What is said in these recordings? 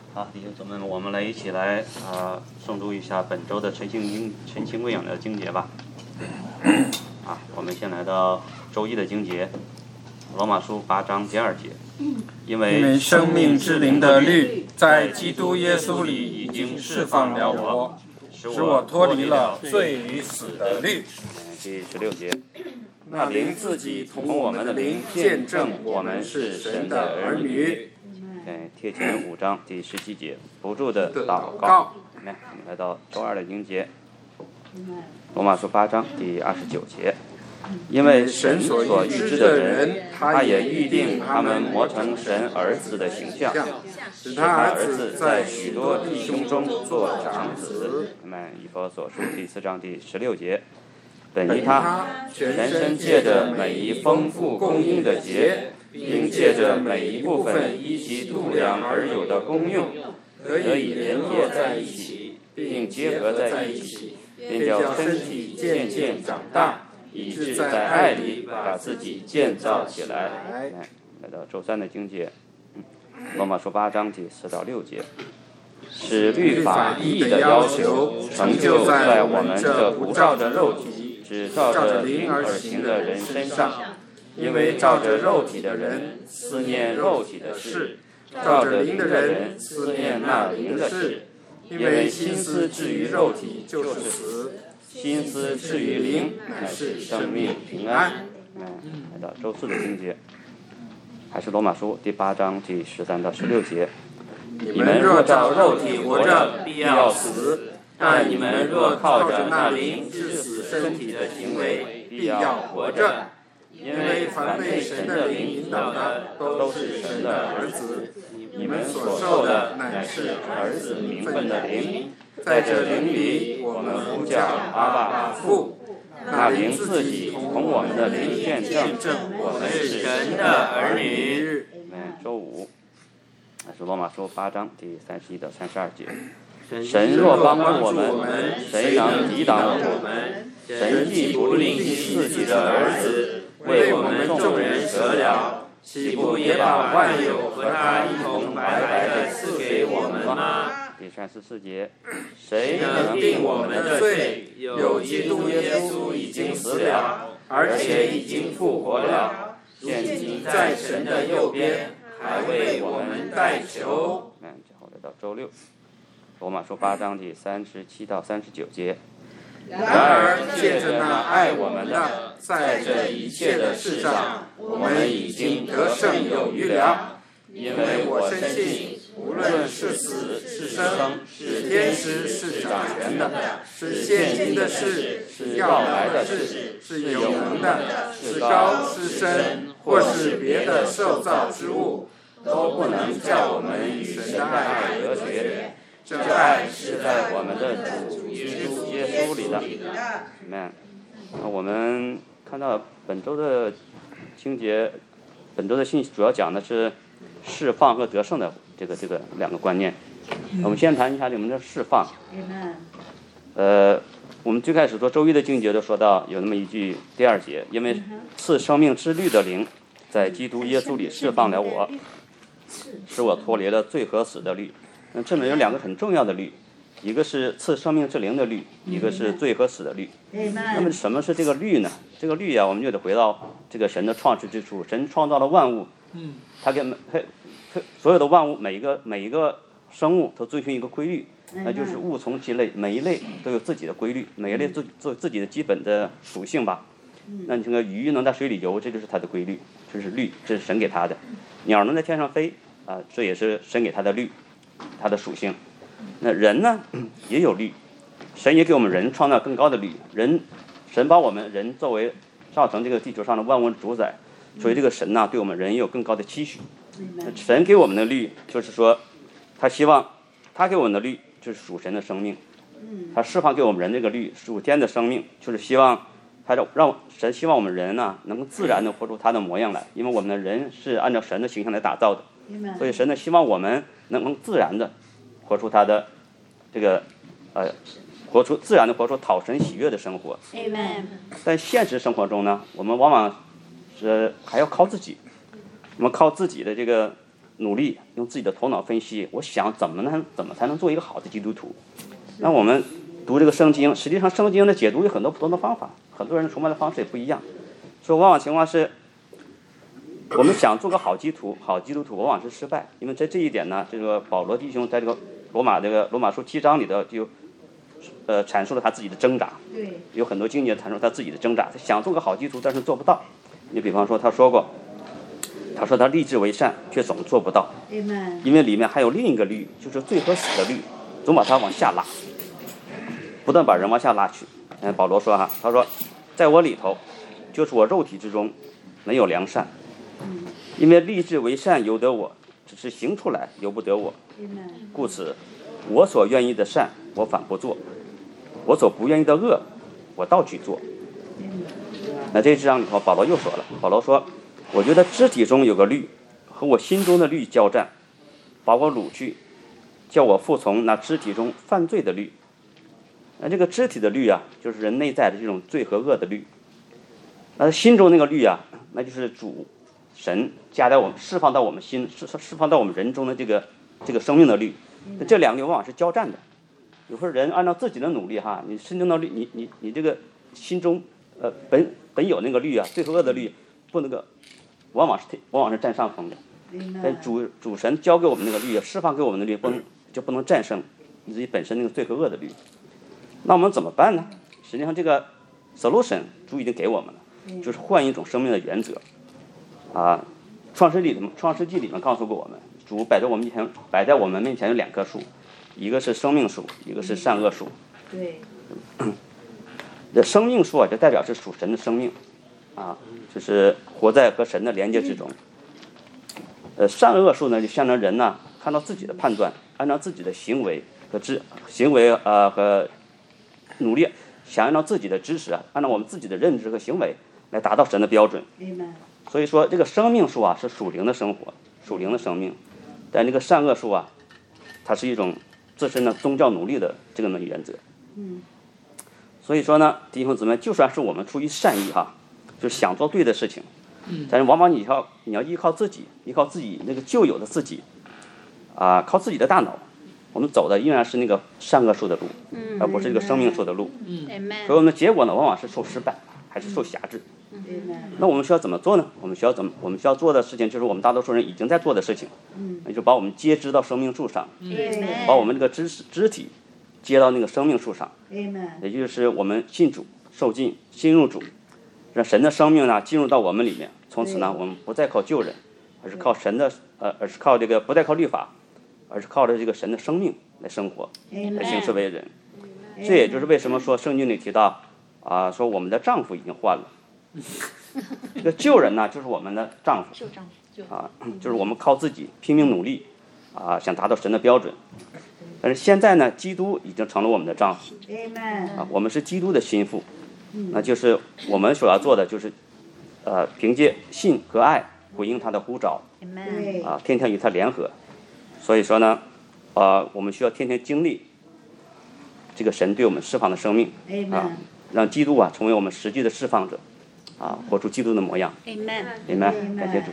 好，弟兄姊妹们，我们一起来诵读一下本周的晨星喂养的经节吧。我们先来到周一的经节，罗马书8章第2节。因为生命之灵的律在基督耶稣里已经释放了我，使我脱离了罪与死的律。 第16节。 那灵自己同我们的灵见证我们是神的儿女。 帖前5章第17节，不住的祷告。我们来到周二的经节，罗马书8章第29节。因为神所预知的人，他也预定他们磨成神儿子的形象，使他儿子在许多弟兄中做长子。以弗所书第4章第16节。本于他全身借着每一丰富供应的节，并借着每一部分依其度量而有的功用，得以连接在一起，并结合在一起，便叫身体渐渐长大，以致在爱里把自己建造起来。来到周三的经节，罗马书8章第4到6节。使律法义的要求成就在我们这不照着肉体，只照着灵而行的人身上。因为照着肉体的人思念肉体的事，照着灵的人思念那灵的事。因为心思至于肉体就是死，心思至于灵乃是生命平安。来到周四的经节，还是罗马书第8章第13到16节。你们若照肉体活着，必要死；但你们若靠着那灵治死身体的行为，必要活着。因为凡被神的灵引导的，都是神的儿子。你们所受的乃是儿子名分的灵，在这灵里，我们呼叫阿爸父。那灵自己同我们的灵见证，我们是神的儿女。周五，是罗马书8章第31到32节。神若帮助我们，谁能抵挡我们？神既不吝惜自己的儿子，为我们众人舍了，岂不也把万有和他一同白白地赐给我们吗？第34节。谁能定我们的罪？有基督耶稣已经死了，而且已经复活了，现今在神的右边，还为我们代求。最后来到周六，罗马书8章第37到39节。然而借着那爱我们的，在这一切的事上，我们已经得胜有余了。因为我深信，无论是死是生，是天使是掌权的，是现今的事，是要来的事，是永能的，是高是深，或是别的受造之物，都不能叫我们与神的爱隔绝。这爱是在我们的主耶稣里的。我们看到本周的经节，本周的信息主要讲的是释放和得胜的这个两个观念。我们先谈一下你们的释放。我们最开始做周一的经节都说到有那么一句第2节，因为赐生命之律的灵在基督耶稣里释放了我，使我脱离了罪和死的律。这里面有2个很重要的律，一个是赐生命之灵的律，一个是罪和死的律。那么什么是这个律呢？这个律我们就得回到这个神的创世之初。神创造了万物，他给所有的万物每一个生物都遵循一个规律，那就是物从其类，每一类都有自己的规律，每一类做自己的基本的属性吧。那你这个鱼能在水里游，这就是它的规律，这是律，这是神给它的。鸟能在天上飞这也是神给它的律，它的属性。那人呢也有律，神也给我们人创造更高的律。神把我们人作为造成这个地球上的万物的主宰，所以这个神对我们人也有更高的期许。神给我们的律就是说，他希望他给我们的律就是属神的生命，他释放给我们人这个律属天的生命，就是希望他让神希望我们人能够自然的活出他的模样来，因为我们的人是按照神的形象来打造的，所以神呢希望我们能自然的活出他的这个自然的活出讨神喜悦的生活。在现实生活中呢，我们往往是还要靠自己，我们靠自己的这个努力，用自己的头脑分析，我想怎么才能做一个好的基督徒。那我们读这个圣经，实际上圣经的解读有很多不同的方法，很多人崇拜的方式也不一样。所以往往情况是，我们想做个好基督徒往往是失败，因为在这一点呢，这个保罗弟兄在这个罗马书7章里的就阐述了他自己的挣扎。 对， 有很多经节阐述他自己的挣扎，他想做个好基督徒，但是做不到。你比方说，他说他立志为善，却总做不到，因为里面还有另一个律，就是罪和死的律，总把他往下拉，不断把人往下拉去。保罗说他说，在我里头，就是我肉体之中没有良善，因为立志为善由得我，只是行出来由不得我。故此，我所愿意的善我反不做，我所不愿意的恶我倒去做。那这一章里头，保罗又说了，保罗说，我觉得肢体中有个律和我心中的律交战，把我掳去，叫我服从那肢体中犯罪的律。那这个肢体的律啊，就是人内在的这种罪和恶的律。那心中那个律啊，那就是主神加在我们释放到我们心，释放到我们人中的这个生命的律。那这两个律往往是交战的。有时候人按照自己的努力你心中的律，你这个心中本有那个律啊，罪和恶的律，不能够往往是占上风的。但主神交给我们那个律，释放给我们的律，不能战胜你自己本身那个罪和恶的律。那我们怎么办呢？实际上这个 solution 主已经给我们了，就是换一种生命的原则。创世纪里面告诉过我们，主摆在我们面前有2棵树，一个是生命树，一个是善恶树。 对。 这生命树就代表是属神的生命，就是活在和神的连接之中。善恶树呢，就象征人呢看到自己的判断，按照自己的行为和努力，想按照自己的知识按照我们自己的认知和行为来达到神的标准。所以说，这个生命树是属灵的生活，属灵的生命。但这个善恶树它是一种自身的宗教努力的这个原则。所以说呢，弟兄姊妹，就算是我们出于善意就是想做对的事情，但是往往你要依靠自己那个旧有的自己，靠自己的大脑，我们走的依然是那个善恶树的路，而不是这个生命树的路。所以我们的结果呢，往往是受失败，还是受辖制。那我们需要怎么做呢？我们需要做的事情，就是我们大多数人已经在做的事情，那就把我们接枝到生命树上，把我们这个肢体接到那个生命树上，也就是我们信主受浸，信入主，让神的生命呢进入到我们里面。从此呢，我们不再靠救人，而是靠神的而是靠这个不再靠律法，而是靠着这个神的生命来生活，来行事为人。这也就是为什么说圣经里提到说我们的丈夫已经换了。这个救人呢，就是我们的丈夫就是我们靠自己拼命努力想达到神的标准。但是现在呢，基督已经成了我们的丈夫，我们是基督的心腹，那就是我们所要做的就是凭借信和爱回应他的呼召，天天与他联合。所以说呢，我们需要天天经历这个神对我们释放的生命让基督成为我们实际的释放者活出基督的模样。Amen， 感谢主。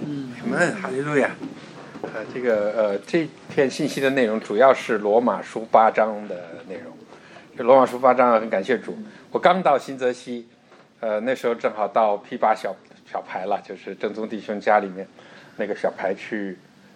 Amen， 哈利路亚。这篇信息的内容主要是罗马书8章的内容。这罗马书8章很感谢主。我刚到新泽西，那时候正好到 P8 小排了，就是正宗弟兄家里面那个小排去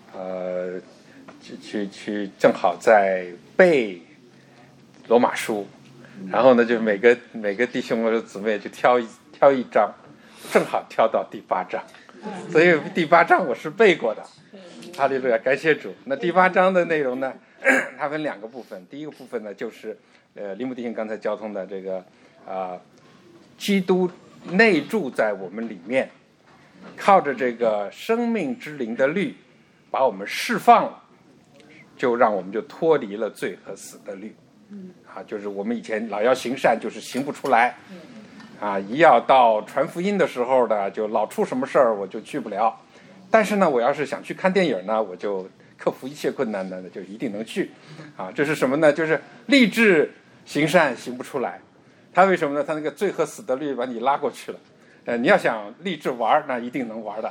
正好在背罗马书，然后呢就每个弟兄或者姊妹就挑一章，正好挑到第8章，所以第8章我是背过的。哈利路亚，感谢主。那第8章的内容呢，它分2个部分。第一个部分呢，就是林姆弟兄刚才交通的这个基督内住在我们里面，靠着这个生命之灵的律，把我们释放了，就让我们就脱离了罪和死的律。就是我们以前老要行善，就是行不出来。一要到传福音的时候呢，就老出什么事儿，我就去不了。但是呢，我要是想去看电影呢，我就克服一切困难呢，就一定能去。这是什么呢？就是立志行善行不出来。他为什么呢？他那个罪和死的律把你拉过去了。你要想立志玩，那一定能玩的。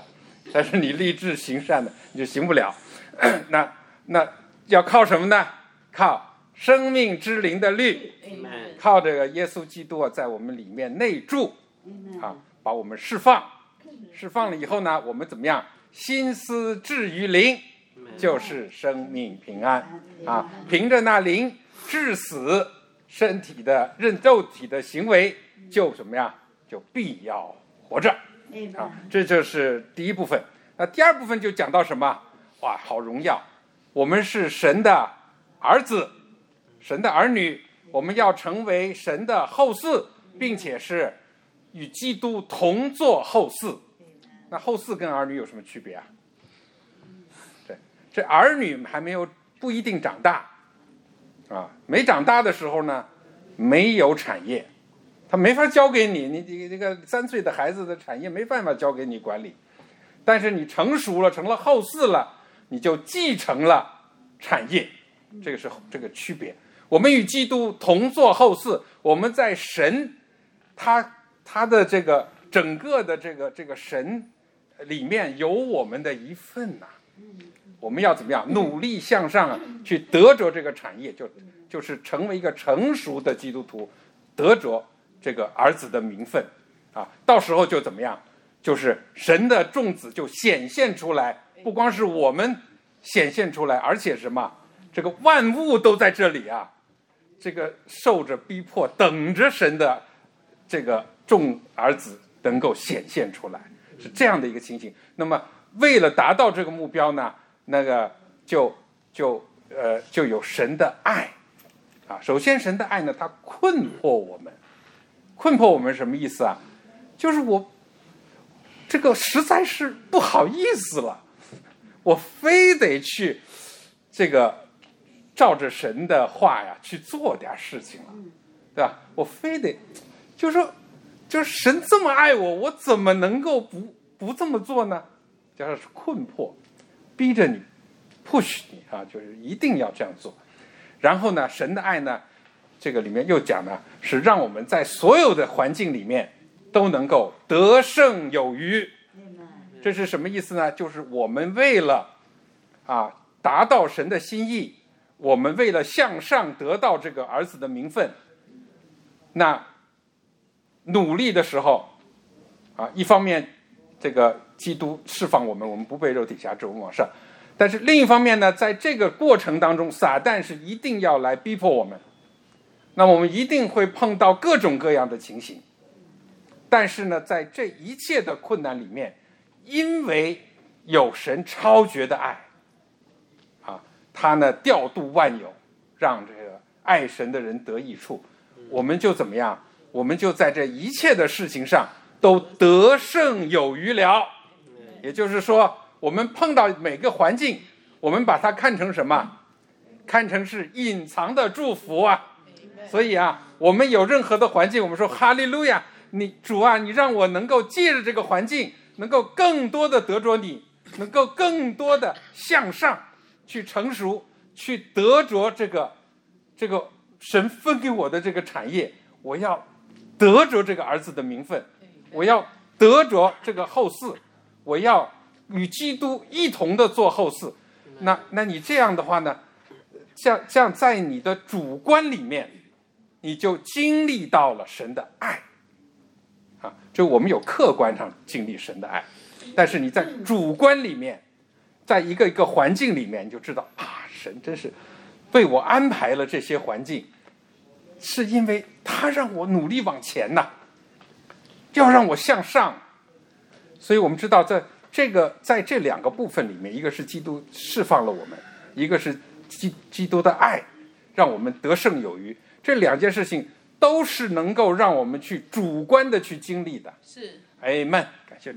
但是你立志行善的，你就行不了。那要靠什么呢？靠生命之灵的律，靠这个耶稣基督在我们里面内住啊，把我们释放了以后呢，我们怎么样？心思置于灵，就是生命平安啊！凭着那灵致死身体的肉体的行为，就怎么样？就必要活着啊！这就是第一部分。那第二部分就讲到什么？哇，好荣耀！我们是神的儿子，神的儿女，我们要成为神的后嗣，并且是与基督同作后嗣。那后嗣跟儿女有什么区别啊？对，这儿女还不一定长大啊，没长大的时候呢，没有产业，他没法交给你，你这个3岁的孩子的产业没办法交给你管理。但是你成熟了，成了后嗣了，你就继承了产业，这个是这个区别。我们与基督同作后嗣，我们在神他的这个整个的这个神里面有我们的一份呐。我们要怎么样努力向上啊，去得着这个产业，就是成为一个成熟的基督徒，得着这个儿子的名分啊。到时候就怎么样？就是神的众子就显现出来，不光是我们显现出来，而且什么？这个万物都在这里啊，这个受着逼迫，等着神的这个众儿子能够显现出来，是这样的一个情形。那么为了达到这个目标呢，那个就有神的爱啊。首先神的爱呢，它困迫我们什么意思啊？就是我这个实在是不好意思了，我非得去这个照着神的话呀去做点事情了，对吧？我非得就是神这么爱我，我怎么能够不这么做呢？就是困迫，逼着你 push 你啊，就是一定要这样做。然后呢，神的爱呢，这个里面又讲呢，是让我们在所有的环境里面都能够得胜有余。这是什么意思呢？就是我们为了达到神的心意，我们为了向上得到这个儿子的名分，那努力的时候一方面这个基督释放我们不被肉体辖制，我们往上。但是另一方面呢，在这个过程当中，撒旦是一定要来逼迫我们，那我们一定会碰到各种各样的情形。但是呢，在这一切的困难里面，因为有神超绝的爱他呢调度万有，让这个爱神的人得益处，我们就怎么样？我们就在这一切的事情上都得胜有余了。也就是说，我们碰到每个环境，我们把它看成什么？看成是隐藏的祝福啊。所以我们有任何的环境，我们说哈利路亚，你主啊，你让我能够借着这个环境，能够更多的得着你，能够更多的向上去成熟，去得着这个神分给我的这个产业，我要得着这个儿子的名分，我要得着这个后嗣，我要与基督一同的做后嗣。那你这样的话呢，这样在你的主观里面，你就经历到了神的爱就我们有客观上经历神的爱，但是你在主观里面，在一个一个环境里面，你就知道神真是为我安排了这些环境，是因为他让我努力往前呐，要让我向上。所以我们知道在这两个部分里面，一个是基督释放了我们，一个是基督的爱让我们得胜有余，这两件事情都是能够让我们去主观的去经历的。 是 Amen，感谢主。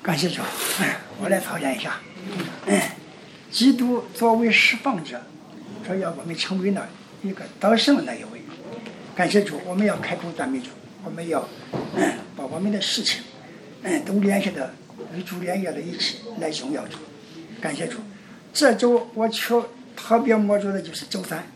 感谢主。我来操练一下。基督作为释放者，说要我们成为那一个得胜的那一位。感谢主，我们要开口赞美主，我们要把我们的事情都联系的与主连接在一起来荣耀主。感谢主。这周我特别摸着的就是周三。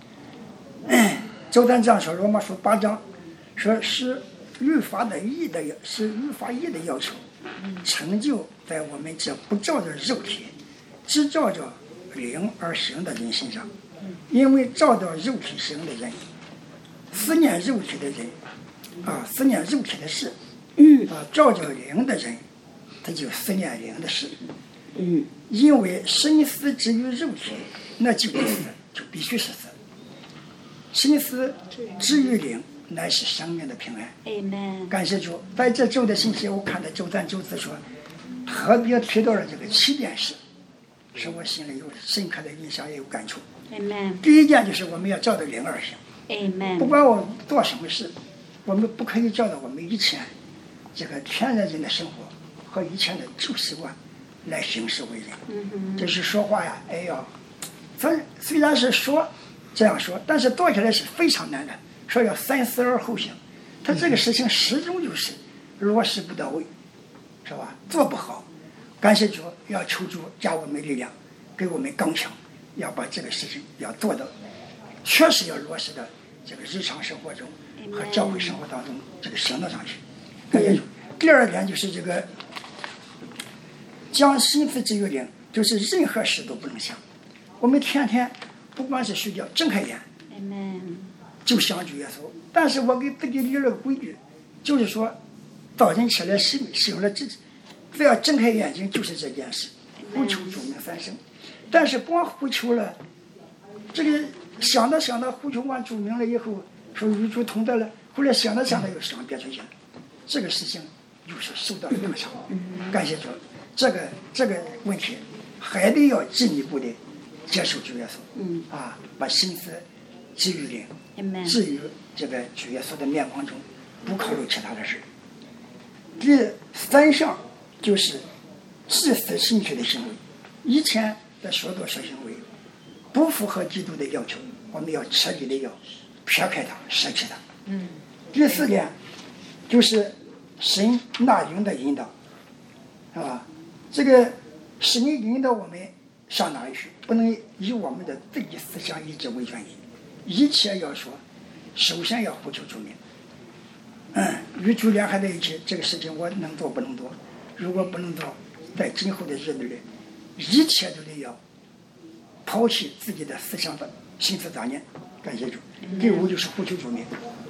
周三这样说，罗马书8章说是律法义的要求，成就在我们这不照着肉体，只照着灵而行的人身上。因为照着肉体行的人，思念肉体的人思念肉体的事，照着灵的人，他就思念灵的事。因为心思之于肉体，那就不是死，就必须是死。心思之于灵，乃是生命的平安。感谢主。在这周的信息，我看到周3、周4说，特别提到了这个7件事，使我心里有深刻的印象，也有感触。第一件就是我们要照着灵而行。不管我做什么事，我们不可以照着我们以前这个天然人的生活和以前的旧习惯来行事为人。就是说话呀，虽然是说这样说，但是做起来是非常难的。说要三思而后行，他这个事情始终就是落实不到位，是吧？做不好。感谢主，要求主加我们力量，给我们刚强，要把这个事情要做到，确实要落实到这个日常生活中和教会生活当中这个行动上去。感谢主。第二点就是这个将心思之于灵，就是任何事都不能想。我们天天不管是睡觉，睁开眼就想主耶稣。但是我给自己立了个规矩，就是说早晨起来醒了，只要睁开眼睛就是这件事，呼求主名3声。但是光呼求了，这个想到呼求完主名了以后，说与主同在了，后来想到又想别出去了，这个事情又是受到了影响。感谢主。这个问题还得要进一步的接受主耶稣，把心思置于灵，置于这个主耶稣的面光中，不考虑其他的事。第3项就是致死兴趣的行为，以前的所作所行为不符合基督的要求，我们要彻底的要撇开它，舍弃它。第4点就是神纳灵的引导，这个神引导我们上哪里去，不能以我们的自己思想意志为转移，一切要说，首先要呼求主名。与主联合在一起，这个事情我能做不能做，如果不能做，在今后的日子里，一切都得要抛弃自己的思想的心思杂念。感谢主。第5就是呼求主名，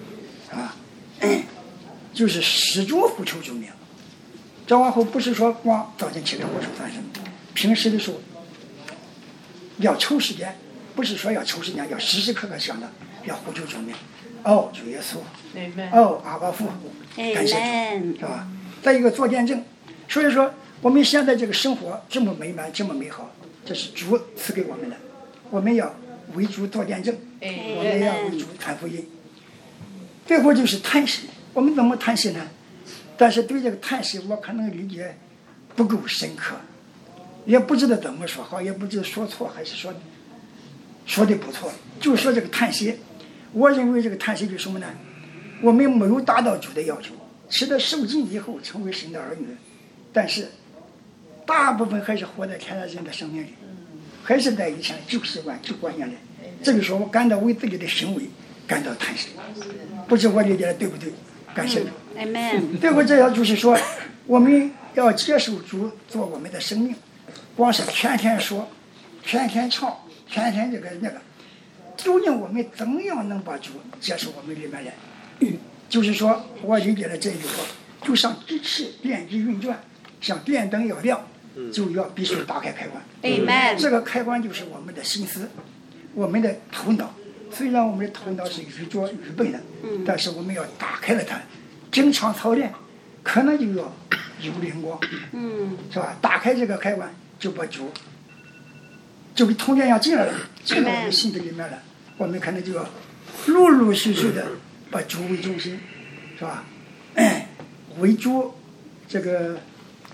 就是始终呼求主名。这往后不是说光早晨起来呼求3声，平时的时候要抽时间，不是说要抽时间，要时时刻刻想着要呼求主名。主耶稣，阿爸父，感谢主，是吧？再一个做见证。所以说我们现在这个生活这么美满，这么美好，这是主赐给我们的，我们要为主做见证，我们要为主传福音。最后就是叹息，我们怎么叹息呢？但是对这个叹息我可能理解不够深刻，也不知道怎么说好，也不知道说错还是说的不错。就说这个叹息，我认为这个叹息就是什么呢？我们没有达到主的要求，吃的受尽以后成为神的儿女，但是大部分还是活在天然人的生命里，还是在以前旧习惯旧观念里。这个时候我感到为自己的行为感到叹息，不知我理解的对不对？感谢主。最后这样就是说，我们要接受主做我们的生命，光是天天说，天天唱，天天这个那个，究竟我们怎么样能把主接受我们里面来？就是说我理解了这句话，就像机器电机运转，像电灯要亮，就要必须打开开关。这个开关就是我们的心思，我们的头脑。虽然我们的头脑是愚拙愚笨的，但是我们要打开了它，经常操练，可能就要有灵光，是吧？打开这个开关，就把主就跟通电一样进来了，进到我们心里面了。我们可能就要陆陆续续的把主为中心，是吧？为主这个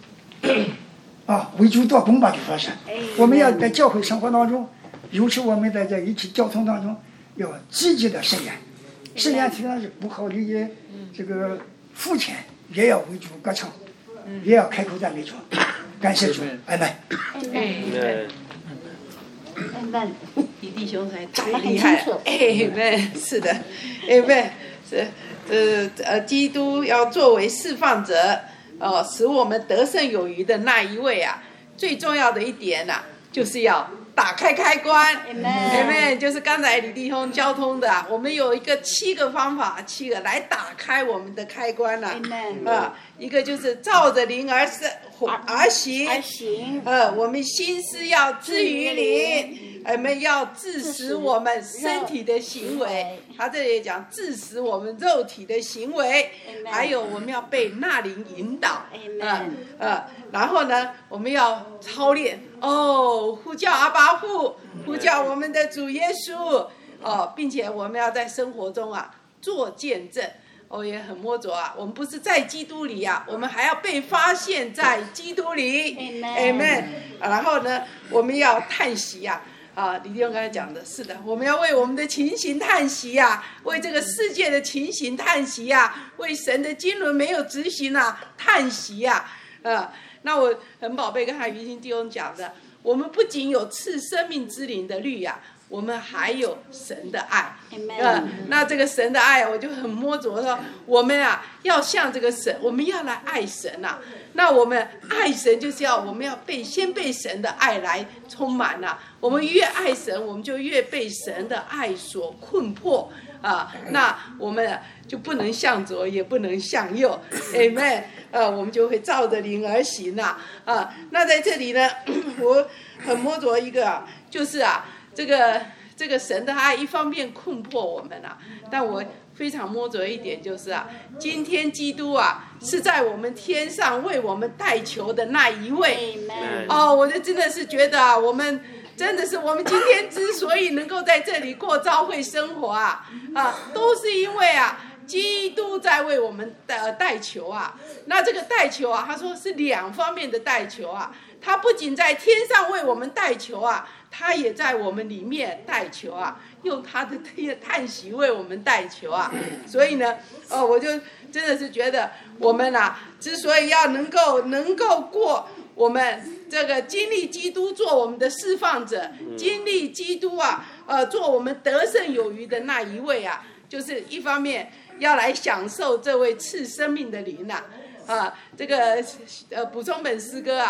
为主做工吧，就说是我们要在教会生活当中，尤其我们在这一起交通当中，要积极的申言。申言虽然是不考虑这个付钱，也要为主歌唱，也要开口赞美主，感谢主，阿门。 李弟兄还太厉害了，是的，是基督要作为释放者，使我们得胜有余的那一位啊，最重要的一点啊，就是要打开开关，Amen，就是刚才李弟兄交通的，我们有7个方法，7个来打开我们的开关了，Amen，一个就是照着灵而行，我们心思要置于灵，我们要致使我们身体的行为，他这里讲致使我们肉体的行为，还有我们要被那灵引导，然后呢，我们要操练呼叫阿爸父，呼叫我们的主耶稣，并且我们要在生活中做见证。也很摸着我们不是在基督里我们还要被发现在基督里 Amen。 然后呢，我们要叹息李弟兄刚才讲的是的，我们要为我们的情形叹息为这个世界的情形叹息为神的经纶没有执行叹息那我很宝贝跟他于心弟兄讲的，我们不仅有赐生命之灵的律我们还有神的爱，那这个神的爱我就很摸着说，我们要像这个神，我们要来爱神那我们爱神就是我们要先被神的爱来充满我们越爱神，我们就越被神的爱所困迫那我们就不能向左也不能向右 Amen。 我们就会照着灵而行那在这里呢，我很摸着一个就是这个神的爱一方面困迫我们但我非常摸着一点就是今天基督是在我们天上为我们代求的那一位我就真的是觉得我们真的是我们今天之所以能够在这里过教会生活都是因为基督在为我们代求那这个代求他说是2方面的代求他不仅在天上为我们代求他也在我们里面代求用他的叹息为我们代求所以呢我就真的是觉得我们之所以要能够过我们这个经历基督做我们的释放者，经历基督做我们得胜有余的那一位就是一方面要来享受这位赐生命的灵这个补充本诗歌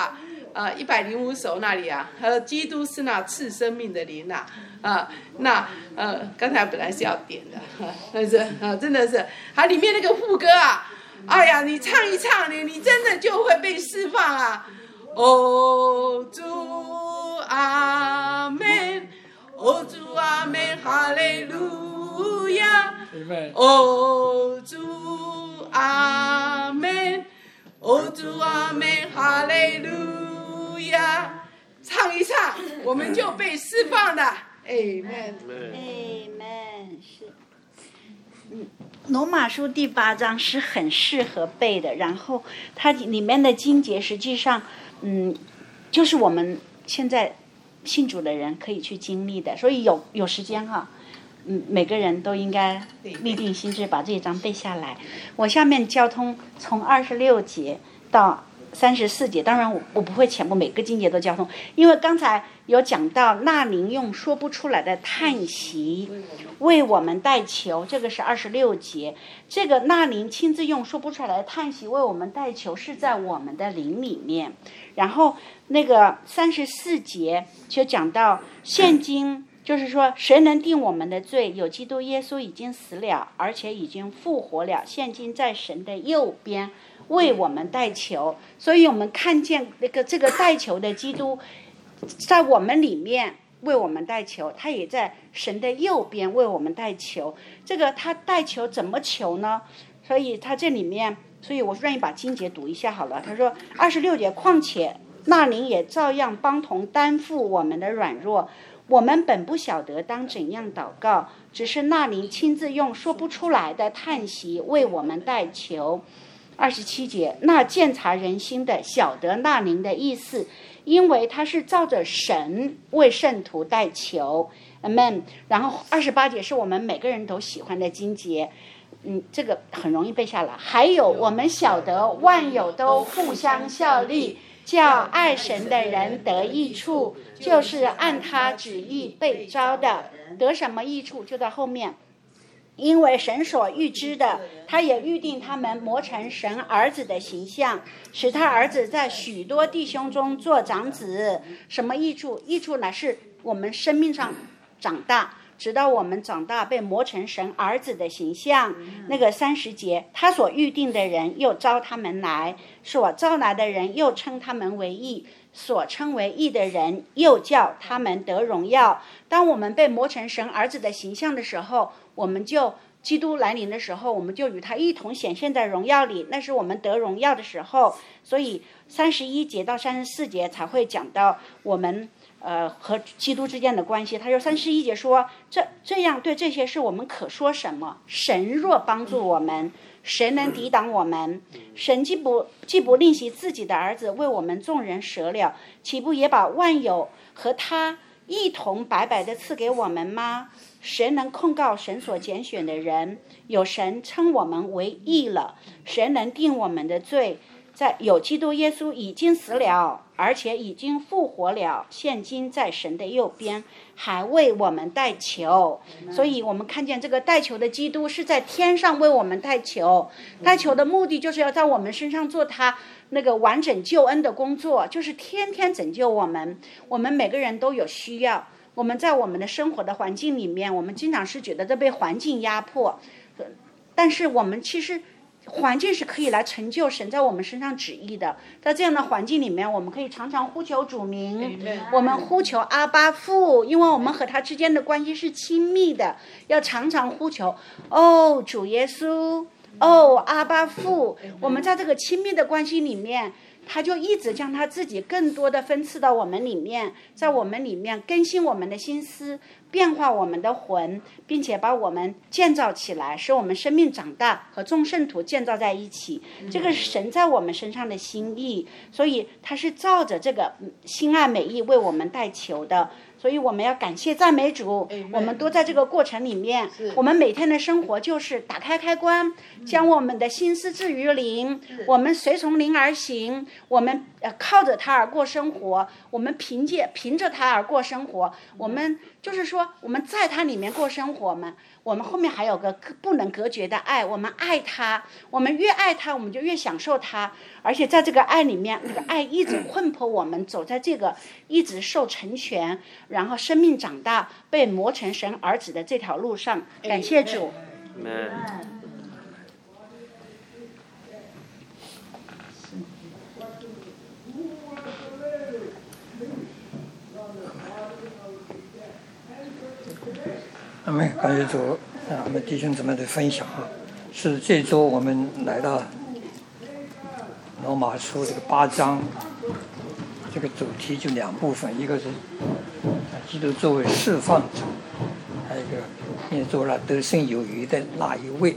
105首那里他说基督是那赐生命的灵那刚才本来是要点的但是真的是它里面那个副歌哎呀，你唱一唱你真的就会被释放主阿们，主阿们，哈利路亚，主阿们，主阿们，哈利路亚，唱一唱我们就被释放了 Amen。 是罗马书第8章是很适合背的，然后它里面的经节实际上就是我们现在信主的人可以去经历的，所以有时间每个人都应该立定心志把这一章背下来。我下面交通从26节到34节，当然我不会全部每个经节都交通，因为刚才有讲到那灵用说不出来的叹息为我们代求，这个是26节。这个那灵亲自用说不出来的叹息为我们代求是在我们的灵里面。然后那个34节就讲到现今就是说谁能定我们的罪，有基督耶稣已经死了，而且已经复活了，现今在神的右边为我们代求。所以我们看见这个代求的基督在我们里面为我们代求，他也在神的右边为我们代求。这个他代求怎么求呢？所以他这里面，所以我愿意把经节读一下好了。他说26节，况且那灵也照样帮同担负我们的软弱，我们本不晓得当怎样祷告，只是那灵亲自用说不出来的叹息为我们代求。 27节，那鉴察人心的晓得那灵的意思，因为他是照着神为圣徒代求。Amen。然后28节是我们每个人都喜欢的经节，这个很容易背下来。还有我们晓得万有都互相效力，叫爱神的人得益处，就是按他旨意被招的。得什么益处？就在后面。因为神所预知的，他也预定他们磨成神儿子的形象，使他儿子在许多弟兄中做长子。什么益处？益处乃是我们生命上长大，直到我们长大被磨成神儿子的形象。那个30节，他所预定的人又招他们来，所招来的人又称他们为义，所称为义的人又叫他们得荣耀。当我们被磨成神儿子的形象的时候，我们就基督来临的时候，我们就与他一同显现在荣耀里，那是我们得荣耀的时候。所以31节到34节才会讲到我们和基督之间的关系。他说31节说，这样对这些事我们可说什么？神若帮助我们，谁能抵挡我们？神既不吝惜自己的儿子为我们众人舍了，岂不也把万有和他一同白白的赐给我们吗？谁能控告神所拣选的人？有神称我们为义了，谁能定我们的罪？有基督耶稣已经死了，而且已经复活了，现今在神的右边，还为我们代求。所以我们看见这个代求的基督是在天上为我们代求，代求的目的就是要在我们身上做他那个完整救恩的工作，就是天天拯救我们。我们每个人都有需要，我们在我们的生活的环境里面，我们经常是觉得被环境压迫，但是我们其实环境是可以来成就神在我们身上旨意的。在这样的环境里面，我们可以常常呼求主名，我们呼求阿爸父，因为我们和他之间的关系是亲密的，要常常呼求主耶稣，阿爸父。我们在这个亲密的关系里面，他就一直将他自己更多的分赐到我们里面，在我们里面更新我们的心思，变化我们的魂，并且把我们建造起来，使我们生命长大，和众圣徒建造在一起。这个是神在我们身上的心意，所以他是照着这个心爱美意为我们代求的。所以我们要感谢赞美主，我们都在这个过程里面，我们每天的生活就是打开开关，将我们的心思置于灵，我们随从灵而行，我们靠着他而过生活，我们凭着他而过生活，我们就是说我们在他里面过生活嘛。我们后面还有个不能隔绝的爱，我们爱他，我们越爱他，我们就越享受他，而且在这个爱里面，那个爱一直困迫我们走在这个一直受成全，然后生命长大，被磨成神儿子的这条路上。感谢主。 阿们，感谢主，我们弟兄姊妹的分享是这周我们来到罗马书这个8章，这个主题就2部分，一个是基督作为释放者，还有一个也做了得胜有余的那一位。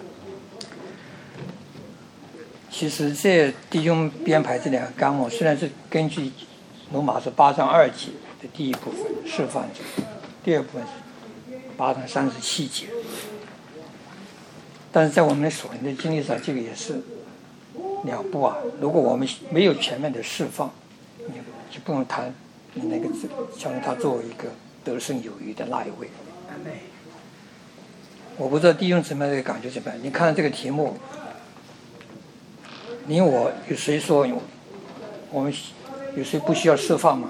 其实这弟兄编排这2个纲目，虽然是根据罗马书8章2节的第一部分释放者，第二部分是8章37节，但是在我们属灵的经历上，这个也是2部啊。如果我们没有全面的释放，你就不用谈那个像他作为一个得胜有余的那一位。我不知道弟兄姊妹的感觉怎么样？你看这个题目，你我有谁说我们有谁不需要释放吗？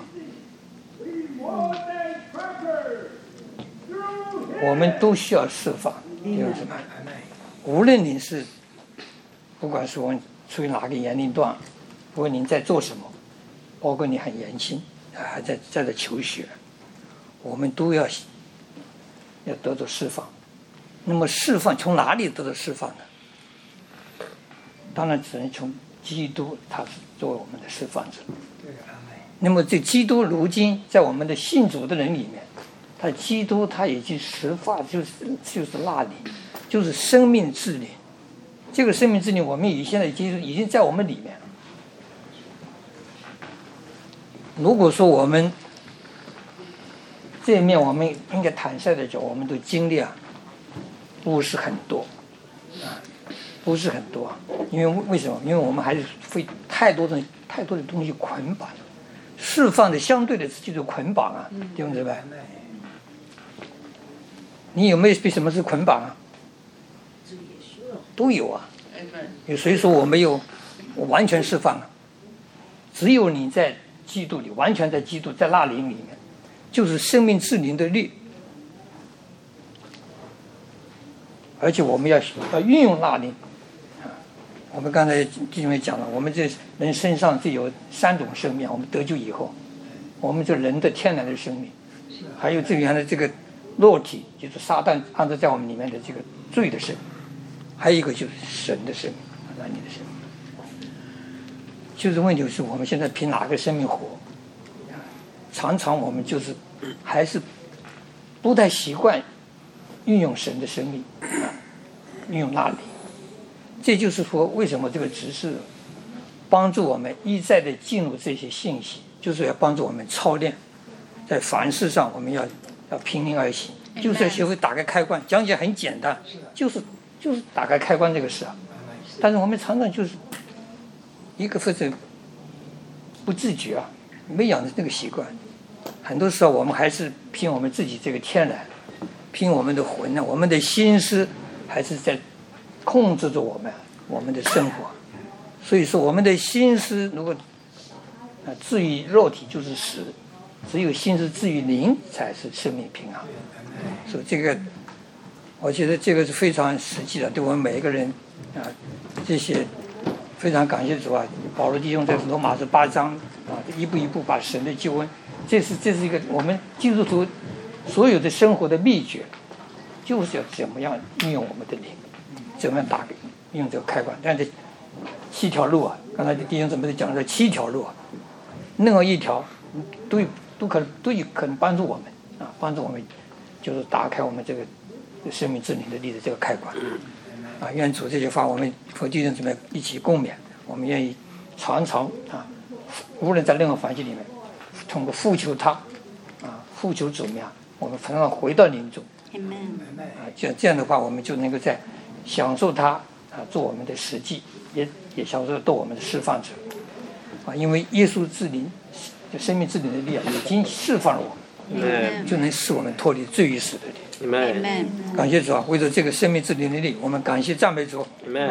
我们都需要释放，弟兄姊妹。无论你是，不管是我处于哪个年龄段，不管您在做什么，包括你很年轻，还在求学，我们都要得到释放。那么释放从哪里得到释放呢？当然只能从基督，他是作为我们的释放者。那么这基督如今在我们的信主的人里面，他基督他已经释放，就是那里，就是生命之灵， 这个生命之灵，我们现在已经在我们里面了。如果说我们这一面，我们应该坦率的讲，我们的经历不是很多不是很多，因为为什么？因为我们还是被太多的东西捆绑，释放的相对的就是捆绑弟兄姊妹，你有没有被什么是捆绑都有有谁说我没有？我完全释放了。只有你在基督里，完全在基督，在那灵里面，就是生命之灵的力。而且我们要运用那灵。我们刚才弟兄们讲了，我们这人身上就有3种生命。我们得救以后，我们这人的天然的生命，还有这原来这个肉体，就是撒旦安置在我们里面的这个罪的生命，还有一个就是神的生命，那你的生命。就是问题是我们现在凭哪个生命活？常常我们就是还是不太习惯运用神的生命，运用那里。这就是说，为什么这个执事帮助我们一再的进入这些信息，就是要帮助我们操练，在凡事上我们要平临而行，就是要学会打开开关。讲解很简单，就是打开开关这个事但是我们常常就是一个或者不自觉没养成这个习惯。很多时候我们还是凭我们自己这个天然，凭我们的魂我们的心思还是在控制着我们的生活。所以说我们的心思如果至于肉体就是死，只有心思至于灵才是生命平安。所以这个我觉得这个是非常实际的，对我们每一个人这些非常感谢主保罗弟兄在罗马书8章一步一步把神的救恩，这是一个我们基督徒所有的生活的秘诀，就是要怎么样运用我们的灵，怎么样打开用这个开关。但这7条路刚才弟兄姊妹讲的7条路任何一条都有可能帮助我们帮助我们就是打开我们这个生命之灵的力的这个开关愿主这些话我们和弟兄姊妹一起共勉。我们愿意常常无论在任何环境里面，通过呼求他呼求怎么样，我们常常回到灵中这样的话，我们就能够在享受他做我们的实际，也享受做我们的释放者因为耶稣之灵就生命之灵的力量已经释放了我们就能使我们脱离罪与死的力。感谢主为了这个生命之灵的力，我们感谢赞美主。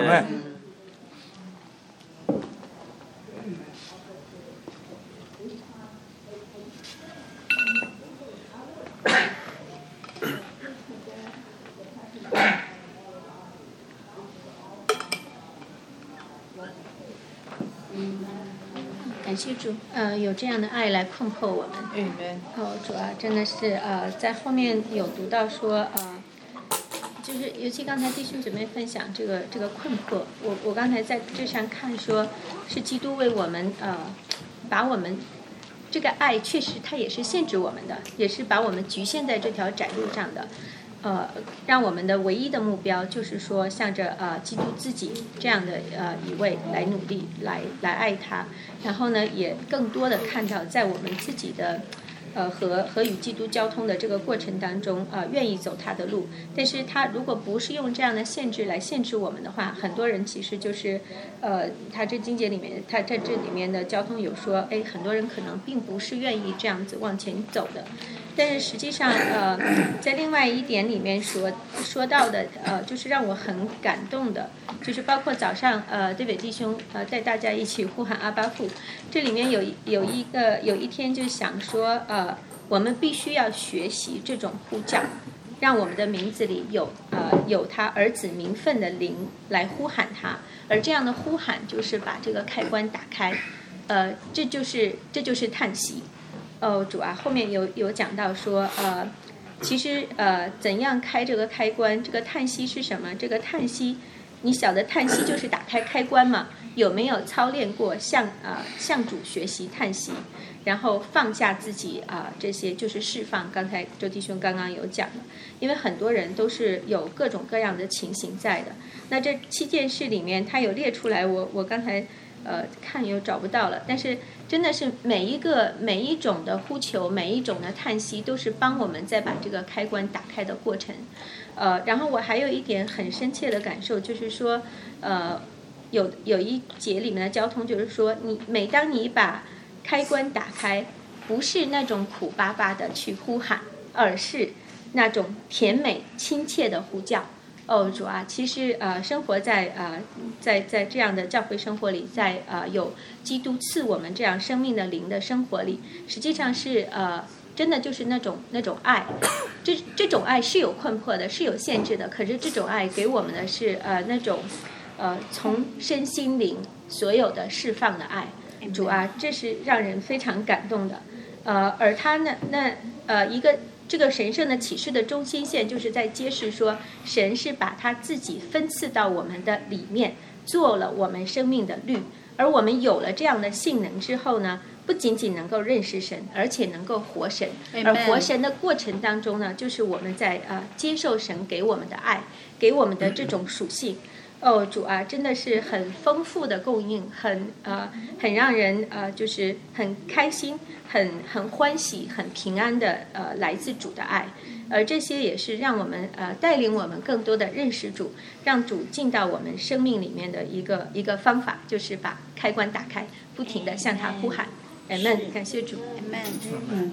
感谢主，有这样的爱来困迫我们。主真的是在后面有读到说就是尤其刚才弟兄姊妹分享这个困迫，我刚才在这上看说，是基督为我们把我们这个爱确实它也是限制我们的，也是把我们局限在这条窄路上的。让我们的唯一的目标就是说，向着基督自己这样的一位来努力，来爱他，然后呢，也更多的看到在我们自己的和与基督交通的这个过程当中愿意走他的路。但是他如果不是用这样的限制来限制我们的话，很多人其实就是他这经节里面，他在这里面的交通有说，很多人可能并不是愿意这样子往前走的。但是实际上在另外一点里面说到的就是让我很感动的，就是包括早上对北弟兄带大家一起呼喊阿爸父，这里面有一天就想说我们必须要学习这种呼叫，让我们的名字里有他儿子名分的灵来呼喊他，而这样的呼喊就是把这个开关打开，这就是叹息。主后面有讲到说其实怎样开这个开关，这个叹息是什么？这个叹息，你晓得叹息就是打开开关嘛？ 有没有操练过向主学习叹息，然后放下自己这些就是释放。刚才周弟兄刚刚有讲的，因为很多人都是有各种各样的情形在的。那这7件事里面，他有列出来，我刚才看又找不到了，但是真的是每一种的呼求，每一种的叹息，都是帮我们再把这个开关打开的过程。然后我还有一点很深切的感受，就是说有一节里面的交通，就是说每当你把开关打开，不是那种苦巴巴的去呼喊，而是那种甜美亲切的呼叫。主啊，其实生活在这样的教会生活里，在有基督赐我们这样生命的灵的生活里，实际上是真的就是那种爱，这种爱是有困迫的，是有限制的，可是这种爱给我们的是那种从身心灵所有的释放的爱。主啊，这是让人非常感动的。而他一个这个神圣的启示的中心线，就是在揭示说，神是把他自己分赐到我们的里面，做了我们生命的律。而我们有了这样的性能之后呢，不仅仅能够认识神，而且能够活神。而活神的过程当中呢，就是我们在接受神给我们的爱，给我们的这种属性。主啊，真的是很丰富的供应，很让人就是很开心，很欢喜，很平安的来自主的爱。而这些也是让我们带领我们更多的认识主，让主进到我们生命里面的一个方法，就是把开关打开，不停的向他呼喊。Amen， 感谢主。Amen。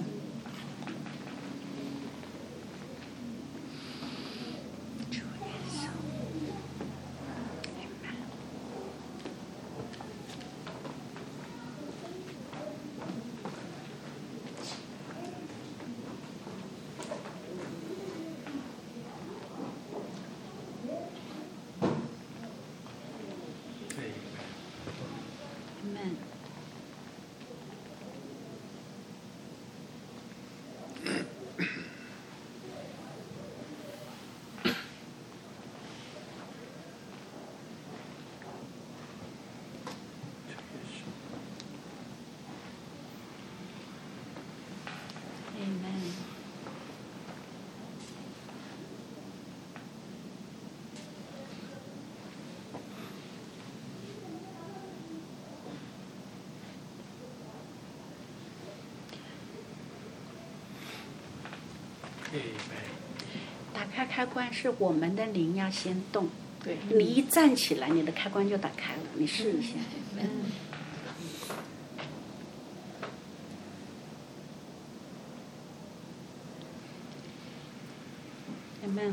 打开开关是我们的灵要先动，对，你一站起来，你的开关就打开了，你试一下。Amen。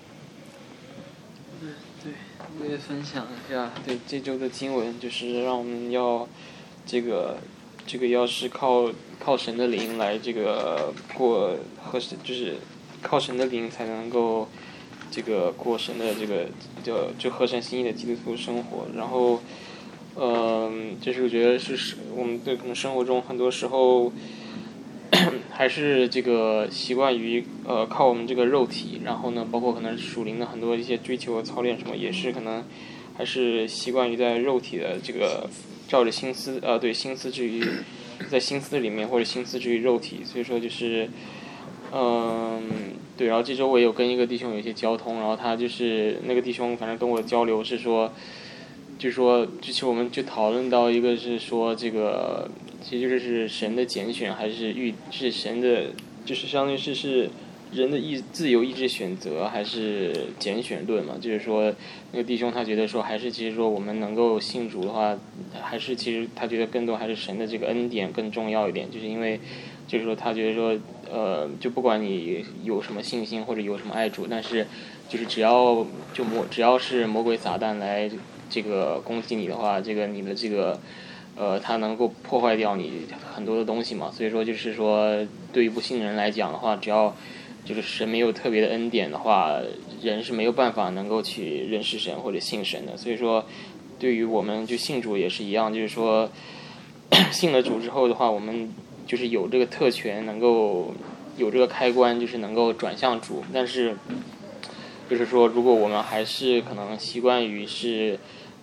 对，我也分享一下对这周的经文，就是让我们要这个要是靠神的灵来这个过和神，就是靠神的灵才能够这个过神的这个就合神心意的基督徒生活。然后就是我觉得是我们对可能生活中很多时候还是这个习惯于靠我们这个肉体，然后呢包括可能属灵的很多一些追求和操练什么，也是可能还是习惯于在肉体的这个照着心思对心思至于在心思里面，或者心思至于肉体。所以说就是对，然后这周我也有跟一个弟兄有一些交通，然后他就是那个弟兄反正跟我交流是说，就是说之前我们就讨论到一个是说这个其实就是神的拣选还是神的，就是相当于是人的自由意志选择还是拣选论嘛。就是说那个弟兄他觉得说还是其实说我们能够信主的话，还是其实他觉得更多还是神的这个恩典更重要一点。就是因为就是说他觉得说就不管你有什么信心或者有什么爱主，但是就是只要是魔鬼撒旦来这个攻击你的话，这个你的这个它能够破坏掉你很多的东西嘛。所以说就是说对于不信的人来讲的话，只要就是神没有特别的恩典的话，人是没有办法能够去认识神或者信神的。所以说对于我们就信主也是一样，就是说信了主之后的话，我们就是有这个特权，能够有这个开关，就是能够转向主。但是就是说如果我们还是可能习惯于是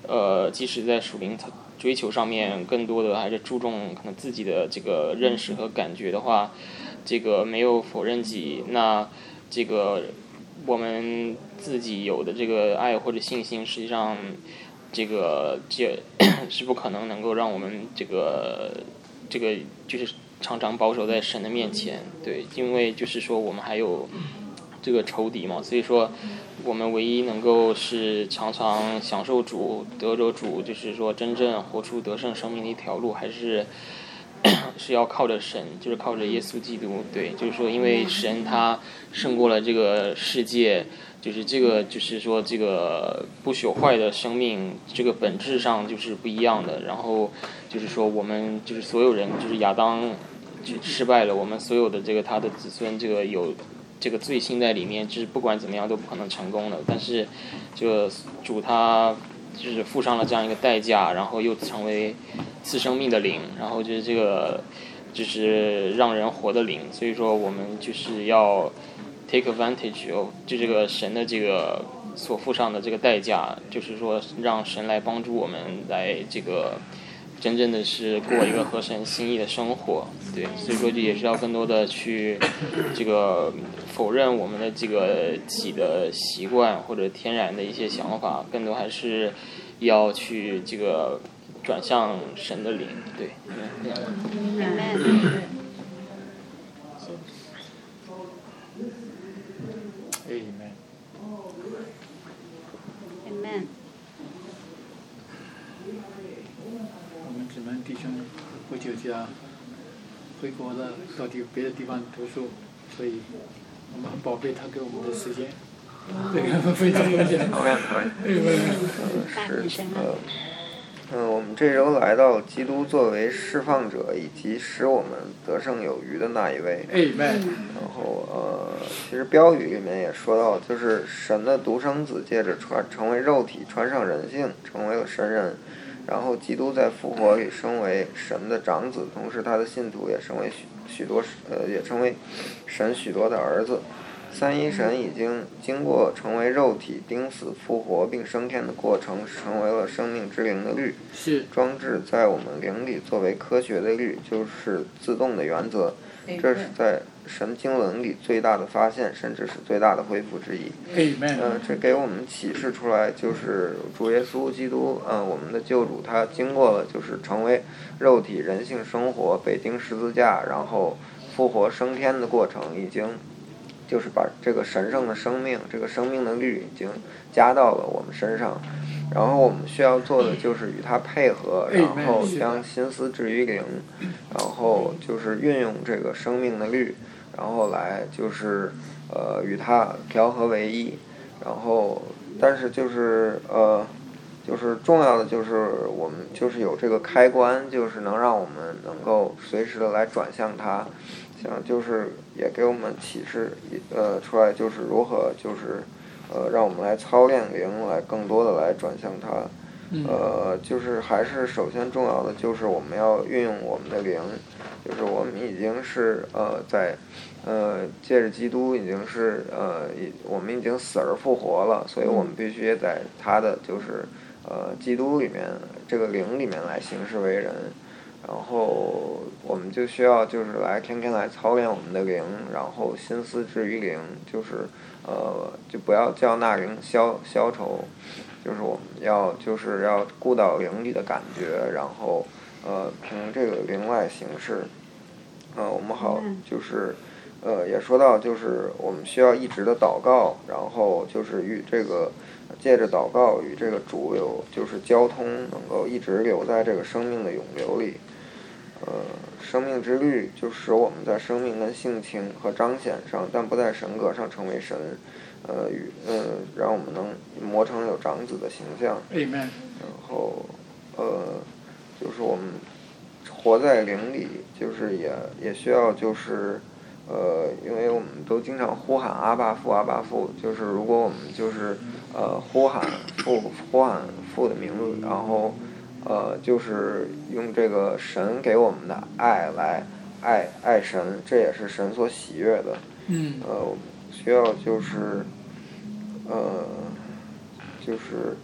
即使在属灵追求上面，更多的还是注重可能自己的这个认识和感觉的话，这个没有否认己，那这个我们自己有的这个爱或者信心，实际上这是不可能够让我们这个就是常常保守在神的面前，对，因为就是说我们还有这个仇敌嘛，所以说我们唯一能够是常常享受主、得着主，就是说真正活出得胜生命的一条路，还是要靠着神，就是靠着耶稣基督，对，就是说因为神他胜过了这个世界，就是说这个不朽坏的生命，这个本质上就是不一样的。然后就是说我们就是所有人，就是亚当就失败了，我们所有的这个他的子孙，这个有这个罪性在里面，就是不管怎么样都不可能成功的。但是这个主他就是付上了这样一个代价，然后又成为赐生命的灵，然后就是这个就是让人活的灵。所以说我们就是要 take advantage of 就这个神的这个所付上的这个代价，就是说让神来帮助我们来这个真正的是过一个合神心意的生活，对，所以说这也是要更多的去这个否认我们的这个己的习惯或者天然的一些想法，更多还是要去这个转向神的灵，对。 Amen。 我们姊妹弟兄不久就要回国了，到别的地方读书，所以我们很宝贝他给我们的时间，这个非常有限。 我们这周来到基督作为释放者以及使我们得胜有余的那一位。然后其实标语里面也说到，就是神的独生子借着成为肉体，穿上人性，成为了神人。然后基督在复活里升为神的长子，同时他的信徒也成为也成为神许多的儿子。三一神已经经过成为肉体、钉死、复活并升天的过程，成为了生命之灵的律，装置在我们灵里作为科学的律，就是自动的原则。这是在神经文里最大的发现，甚至是最大的恢复之一。这给我们启示出来，就是主耶稣基督，我们的救主，他经过了就是成为肉体、人性生活，被钉十字架，然后复活升天的过程，已经就是把这个神圣的生命，这个生命的律已经加到了我们身上。然后我们需要做的就是与它配合，然后将心思置于灵，然后就是运用这个生命的律，然后来就是与它调和为一。然后但是就是重要的就是我们就是有这个开关，就是能让我们能够随时的来转向它，像就是也给我们启示出来，就是如何就是让我们来操练灵，来更多的来转向它。就是还是首先重要的就是我们要运用我们的灵，就是我们已经是在借着基督已经是我们已经死而复活了，所以我们必须也在他的就是基督里面这个灵里面来行事为人。然后我们就需要就是来天天来操练我们的灵，然后心思置于灵，就是就不要叫那灵消愁，就是我们要顾到灵里的感觉，然后凭这个灵来行事。我们好就是也说到就是我们需要一直的祷告，然后就是与这个借着祷告与这个主有就是交通，能够一直留在这个生命的涌流里。生命之律就使我们在生命跟性情和彰显上，但不在神格上成为神，让我们能磨成有长子的形象。然后就是我们活在灵里，就是也需要就是因为我们都经常呼喊阿爸父阿爸父，就是如果我们就是呼喊父的名字，然后就是用这个神给我们的爱来爱神，这也是神所喜悦的。我们需要就是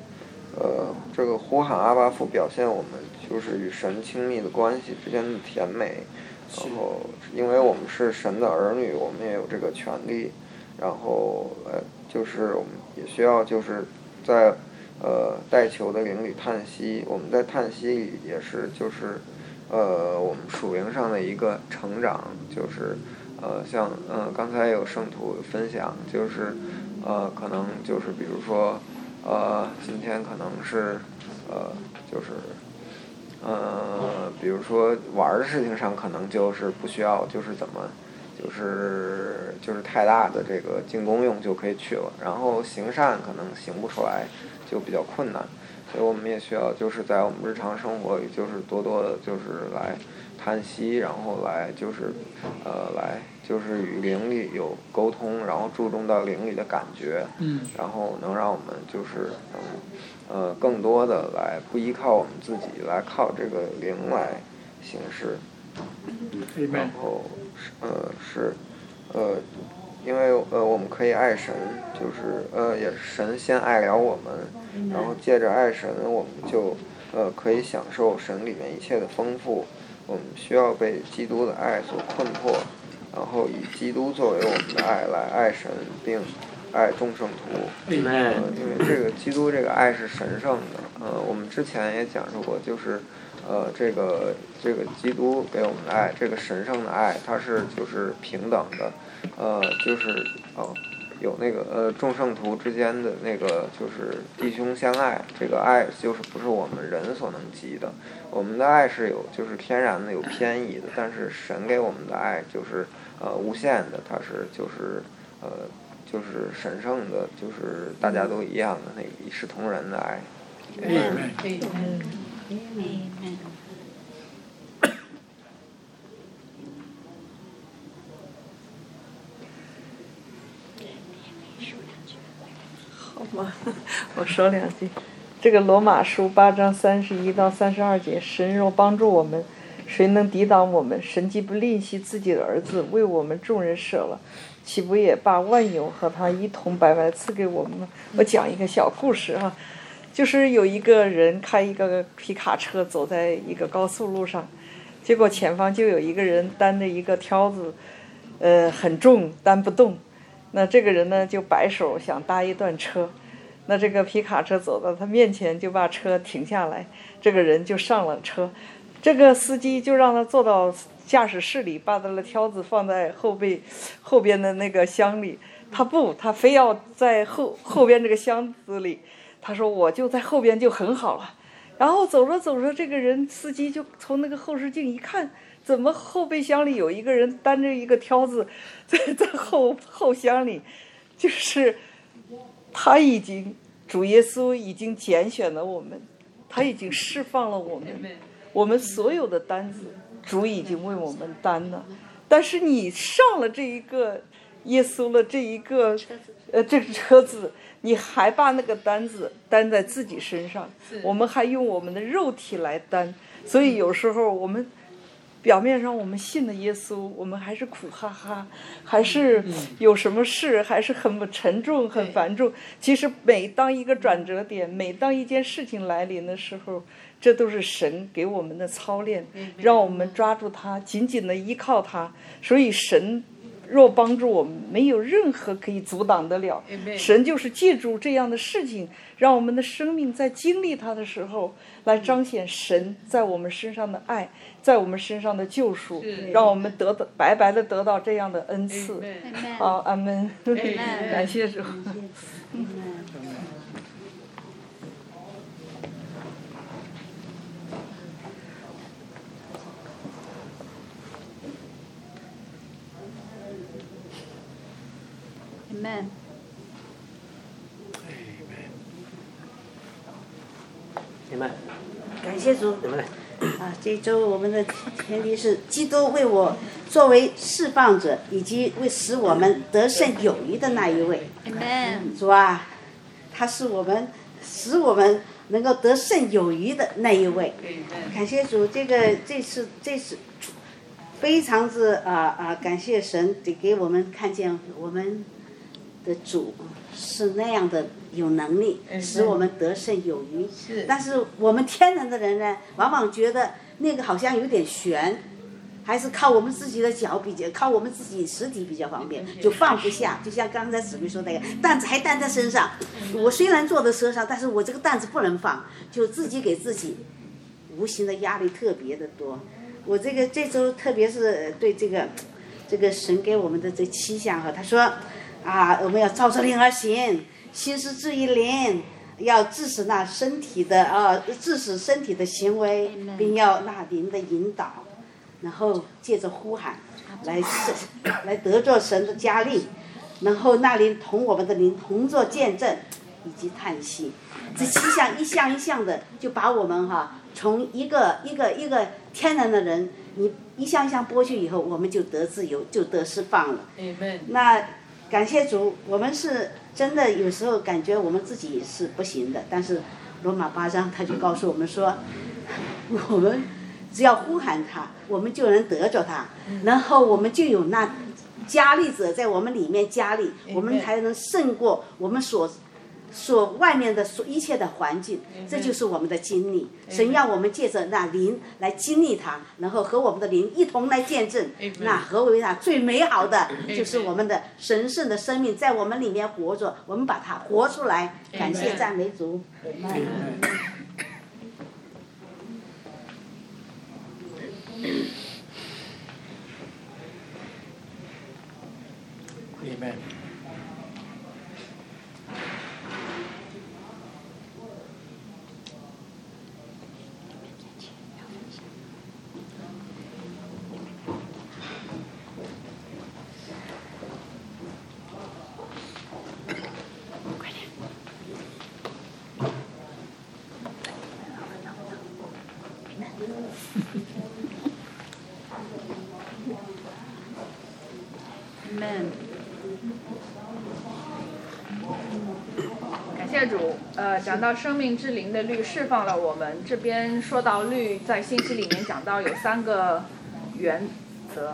这个呼喊阿爸父表现我们就是与神亲密的关系之间的甜美，然后因为我们是神的儿女，我们也有这个权利，然后就是我们也需要就是在代求的灵里叹息，我们在叹息里也是就是我们属灵上的一个成长，就是像刚才有圣徒分享，就是可能就是比如说今天可能是就是比如说玩的事情上可能就是不需要就是怎么就是太大的这个进攻用就可以去了，然后行善可能行不出来就比较困难，所以我们也需要就是在我们日常生活里就是多多的就是来叹息，然后来就是来就是与灵里有沟通，然后注重到灵里的感觉，然后能让我们就是更多的来不依靠我们自己，来靠这个灵来行事，然后是因为我们可以爱神，就是也是神先爱了我们，然后借着爱神我们就可以享受神里面一切的丰富。我们需要被基督的爱所困迫，然后以基督作为我们的爱来爱神，并爱众圣徒。因为这个基督这个爱是神圣的。我们之前也讲述过，就是这个基督给我们的爱，这个神圣的爱，它是就是平等的，就是有那个众圣徒之间的那个就是弟兄相爱，这个爱就是不是我们人所能及的。我们的爱是有就是天然的有偏移的，但是神给我们的爱就是无限的，它是就是神圣的，就是大家都一样的那一视同仁的爱。 好吗？我说两句。这个罗马书8章31到32节，神若帮助我们，谁能抵挡我们？神既不吝惜自己的儿子，为我们众人舍了，岂不也把万有和他一同白白赐给我们吗？我讲一个小故事啊，就是有一个人开一个皮卡车走在一个高速路上，结果前方就有一个人担着一个挑子，很重，担不动。那这个人呢就摆手想搭一段车，那这个皮卡车走到他面前就把车停下来，这个人就上了车，这个司机就让他坐到驾驶室里，把他的挑子放在后边的那个箱里，他非要在后边这个箱子里，他说我就在后边就很好了。然后走着走着，这个人司机就从那个后视镜一看，怎么后备箱里有一个人担着一个挑子在后箱里，就是主耶稣已经拣选了我们，他已经释放了我们所有的担子，主已经为我们担了。但是你上了这一个耶稣了这一个这个车子，你还把那个担子担在自己身上，我们还用我们的肉体来担，所以有时候我们表面上我们信了耶稣，我们还是苦哈哈，还是有什么事还是很沉重很繁重。其实每当一个转折点，每当一件事情来临的时候，这都是神给我们的操练，让我们抓住它，紧紧的依靠它。所以神若帮助我们，没有任何可以阻挡得了。神就是借助这样的事情，让我们的生命在经历它的时候，来彰显神在我们身上的爱，在我们身上的救赎，让我们白白的得到这样的恩赐。好，阿们，感谢主。 Amen。感谢主。这周我们的前提是基督为我作为释放者，以及为使我们得胜有余的那一位。主啊，他是使我们能够得胜有余的那一位。感谢主，这次非常之感谢神给我们看见我们的主是那样的有能力，使我们得胜有余。但是我们天然的人呢，往往觉得那个好像有点悬，还是靠我们自己的脚靠我们自己实体比较方便，就放不下。就像刚才姊妹说那个担子还担在身上，我虽然坐在车上，但是我这个担子不能放，就自己给自己无形的压力特别的多。我这周特别是对这个神给我们的这7项他说我们要照着灵而行，心思志意灵，要致使那身体的致使身体的行为，并要那灵的引导，然后借着呼喊来得着神的加力，然后那灵同我们的灵同作见证以及叹息。这7项一项一项的就把我们从一个天然的人，你一项一项剥去以后，我们就得自由，就得释放了。那感谢主，我们是真的有时候感觉我们自己是不行的，但是罗马8章他就告诉我们说，我们只要呼喊他，我们就能得着他，然后我们就有那加力者在我们里面加力，我们才能胜过我们所外面的一切的环境，这就是我们的经历。神要我们借着那灵来经历它，然后和我们的灵一同来见证。那何为那最美好的，就是我们的神圣的生命在我们里面活着，我们把它活出来。感谢赞美主。 Amen。 感谢主，讲到生命之灵的律释放了我们。这边说到律，在信息里面讲到有3个原则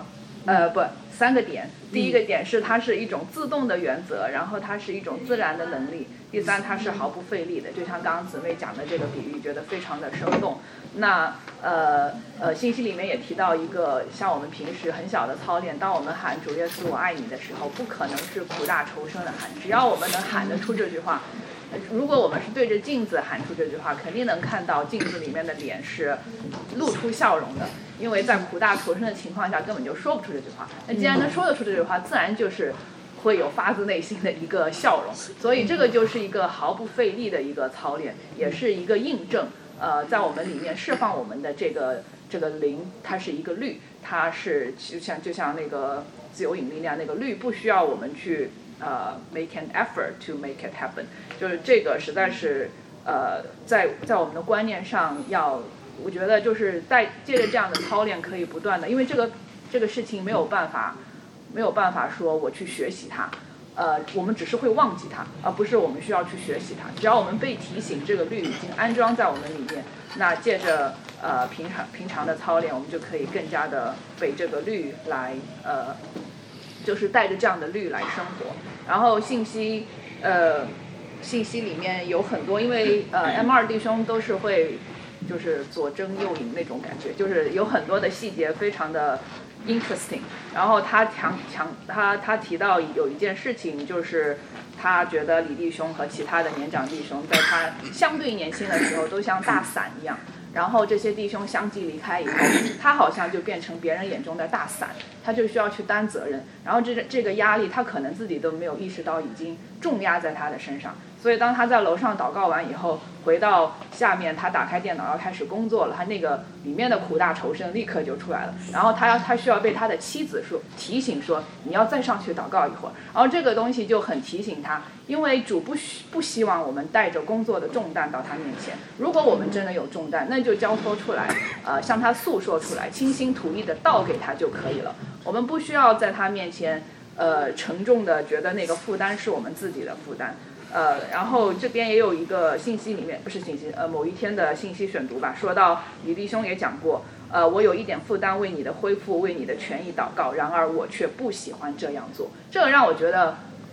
，3个点。第一个点是它是一种自动的原则，然后它是一种自然的能力。第3，它是毫不费力的，就像刚刚姊妹讲的这个比喻，觉得非常的生动。那信息里面也提到一个像我们平时很小的操练，当我们喊主耶稣我爱你的时候，不可能是苦大仇深的喊，只要我们能喊得出这句话。如果我们是对着镜子喊出这句话，肯定能看到镜子里面的脸是露出笑容的，因为在苦大仇深的情况下根本就说不出这句话。那既然能说得出这句话，自然就是会有发自内心的一个笑容。所以这个就是一个毫不费力的一个操练，也是一个印证。在我们里面释放我们的这个灵，它是一个律，它是就像那个自由引力那样，那个律不需要我们去make an effort to make it happen， 就是这个实在是在我们的观念上我觉得就是借着这样的操练可以不断的，因为这个事情没有办法说我去学习它。我们只是会忘记它，而不是我们需要去学习它。只要我们被提醒这个律已经安装在我们里面，那借着平常的操练，我们就可以更加的被这个律来就是带着这样的律来生活。然后信息里面有很多，因为M2弟兄都是会就是左征右引那种感觉，就是有很多的细节非常的interesting。然后他提到有一件事情，就是他觉得李弟兄和其他的年长弟兄在他相对年轻的时候都像大伞一样，然后这些弟兄相继离开以后，他好像就变成别人眼中的大伞，他就需要去担责任，然后这个压力他可能自己都没有意识到已经重压在他的身上。所以当他在楼上祷告完以后，回到下面，他打开电脑要开始工作了，他那个里面的苦大仇深立刻就出来了。然后他需要被他的妻子提醒说，你要再上去祷告一会儿。然后这个东西就很提醒他，因为主不希望我们带着工作的重担到他面前。如果我们真的有重担，那就交托出来，向他诉说出来，倾心吐意的道给他就可以了。我们不需要在他面前沉重的觉得那个负担是我们自己的负担。然后这边也有一个信息里面，不是信息，某一天的信息选读吧，说到李弟兄也讲过，我有一点负担，为你的恢复，为你的权益祷告，然而我却不喜欢这样做。这个让我觉得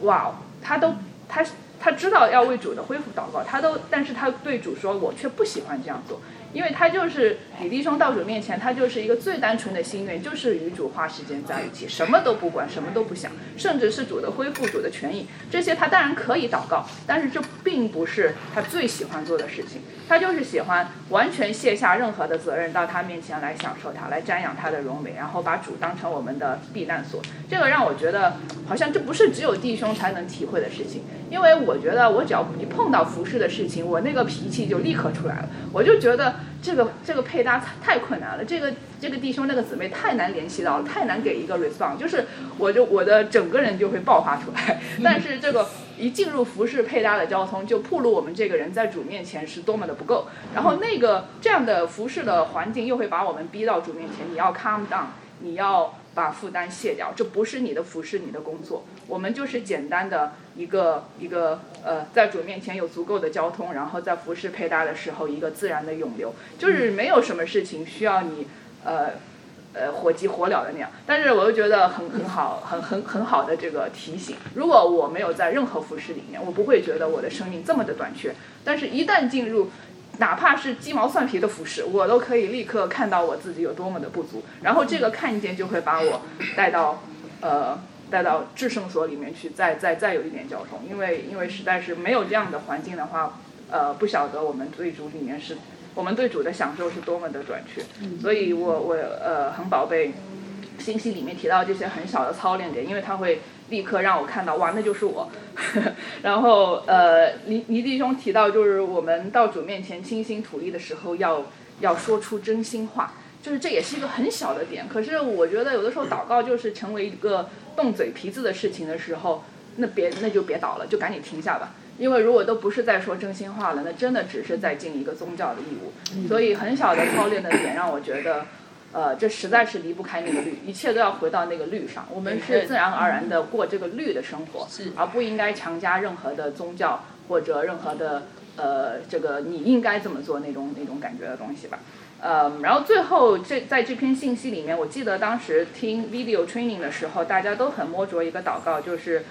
哇，他知道要为主的恢复祷告，但是他对主说，我却不喜欢这样做。因为他就是李弟兄到主面前，他就是一个最单纯的心愿，就是与主花时间在一起，什么都不管，什么都不想，甚至是主的恢复、主的权益，这些他当然可以祷告，但是这并不是他最喜欢做的事情。他就是喜欢完全卸下任何的责任，到他面前来享受他，来瞻仰他的荣美，然后把主当成我们的避难所。这个让我觉得好像这不是只有弟兄才能体会的事情，因为我觉得我只要一碰到服侍的事情，我那个脾气就立刻出来了，我就觉得这个配搭太困难了，这个弟兄那个姊妹太难联系到了，太难给一个 response， 就是我的整个人就会爆发出来。但是这个一进入服侍配搭的交通，就暴露我们这个人在主面前是多么的不够。然后这样的服侍的环境又会把我们逼到主面前，你要 calm down， 你要把负担卸掉，这不是你的服侍，你的工作。我们就是简单的一个在主面前有足够的交通，然后在服侍配搭的时候一个自然的涌流，就是没有什么事情需要你火急火燎的那样。但是我又觉得很好的这个提醒，如果我没有在任何服侍里面，我不会觉得我的生命这么的短缺。但是一旦进入哪怕是鸡毛蒜皮的服侍，我都可以立刻看到我自己有多么的不足，然后这个看见就会把我带到至圣所里面去，再有一点交通，因为实在是没有这样的环境的话，不晓得我们对主的享受是多么的短缺。所以我很宝贝信息里面提到这些很小的操练点，因为它会立刻让我看到，哇，那就是我。然后倪弟兄提到，就是我们到主面前倾心吐意的时候要说出真心话，就是这也是一个很小的点。可是我觉得有的时候祷告就是成为一个动嘴皮子的事情的时候，那就别祷了，就赶紧停下吧。因为如果都不是在说真心话了，那真的只是在尽一个宗教的义务。所以很小的操练的点让我觉得这实在是离不开那个律，一切都要回到那个律上。我们是自然而然的过这个律的生活，而不应该强加任何的宗教或者任何的这个你应该这么做那种感觉的东西吧。然后最后在这篇信息里面，我记得当时听 video training 的时候，大家都很摸着一个祷告，就是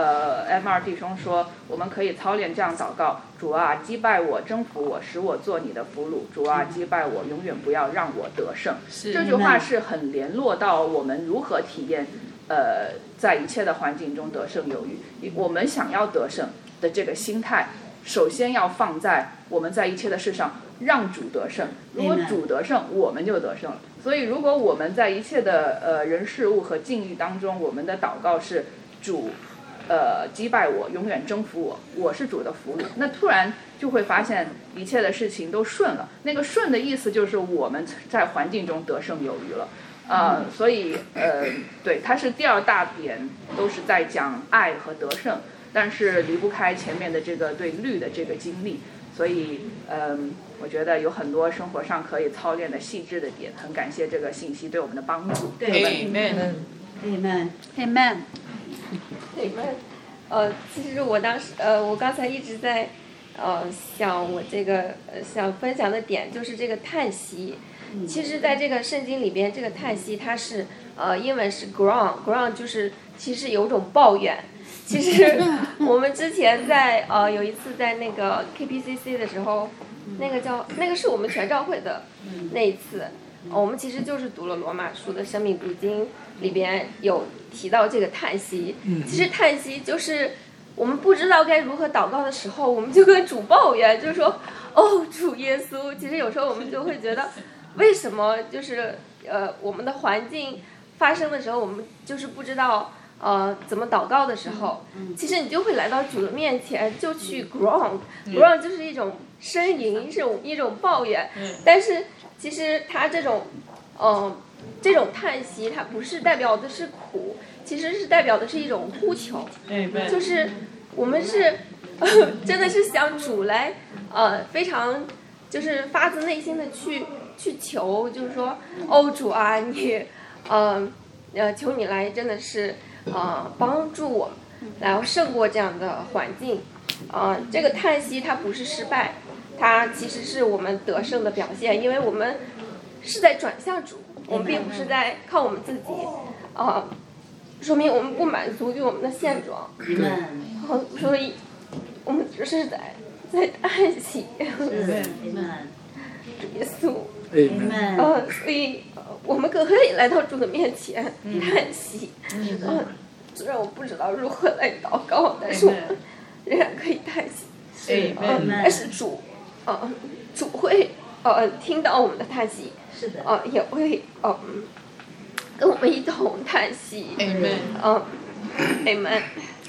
M2弟兄说，我们可以操练这样祷告：主啊，击败我，征服我，使我做你的俘虏；主啊，击败我，永远不要让我得胜。这句话是很联络到我们如何体验在一切的环境中得胜有余。我们想要得胜的这个心态，首先要放在我们在一切的事上让主得胜。如果主得胜，我们就得胜了。所以如果我们在一切的人事物和境遇当中，我们的祷告是主击败我，永远征服我，我是主的俘虏，那突然就会发现一切的事情都顺了。那个顺的意思就是我们在环境中得胜有余了。所以对，它是第二大点，都是在讲爱和得胜，但是离不开前面的这个对律的这个经历。所以我觉得有很多生活上可以操练的细致的点，很感谢这个信息对我们的帮助。 对 ，Amen， Amen， Amen。 其实我刚才一直在想我这个想分享的点就是这个叹息。其实在这个圣经里边，这个叹息它是英文是 groan 就是其实有种抱怨。其实我们之前在有一次在那个 KPCC 的时候，那个是我们全教会的那一次，我们其实就是读了罗马书的生命读经，里边有提到这个叹息。其实叹息就是我们不知道该如何祷告的时候，我们就跟主抱怨，就是说，哦，主耶稣。其实有时候我们就会觉得，为什么就是我们的环境发生的时候，我们就是不知道怎么祷告的时候，其实你就会来到主的面前，就去 groan 就是一种呻吟，一种抱怨。但是其实它这种叹息，它不是代表的是苦，其实是代表的是一种呼求。就是我们是真的是想主来非常就是发自内心的去求，就是说，哦，主啊，你求你来真的是帮助我们，然后胜过这样的环境。这个叹息它不是失败，它其实是我们得胜的表现，因为我们是在转向主，我们并不是在靠我们自己说明我们不满足于我们的现状，所以我们只是在叹息。主耶稣，所以我们可以来到主的面前叹息。虽然我不知道如何来祷告，但是我们仍然可以叹息。但是主会听到我们的叹息， 是的， 也会跟我们一同叹息。Amen。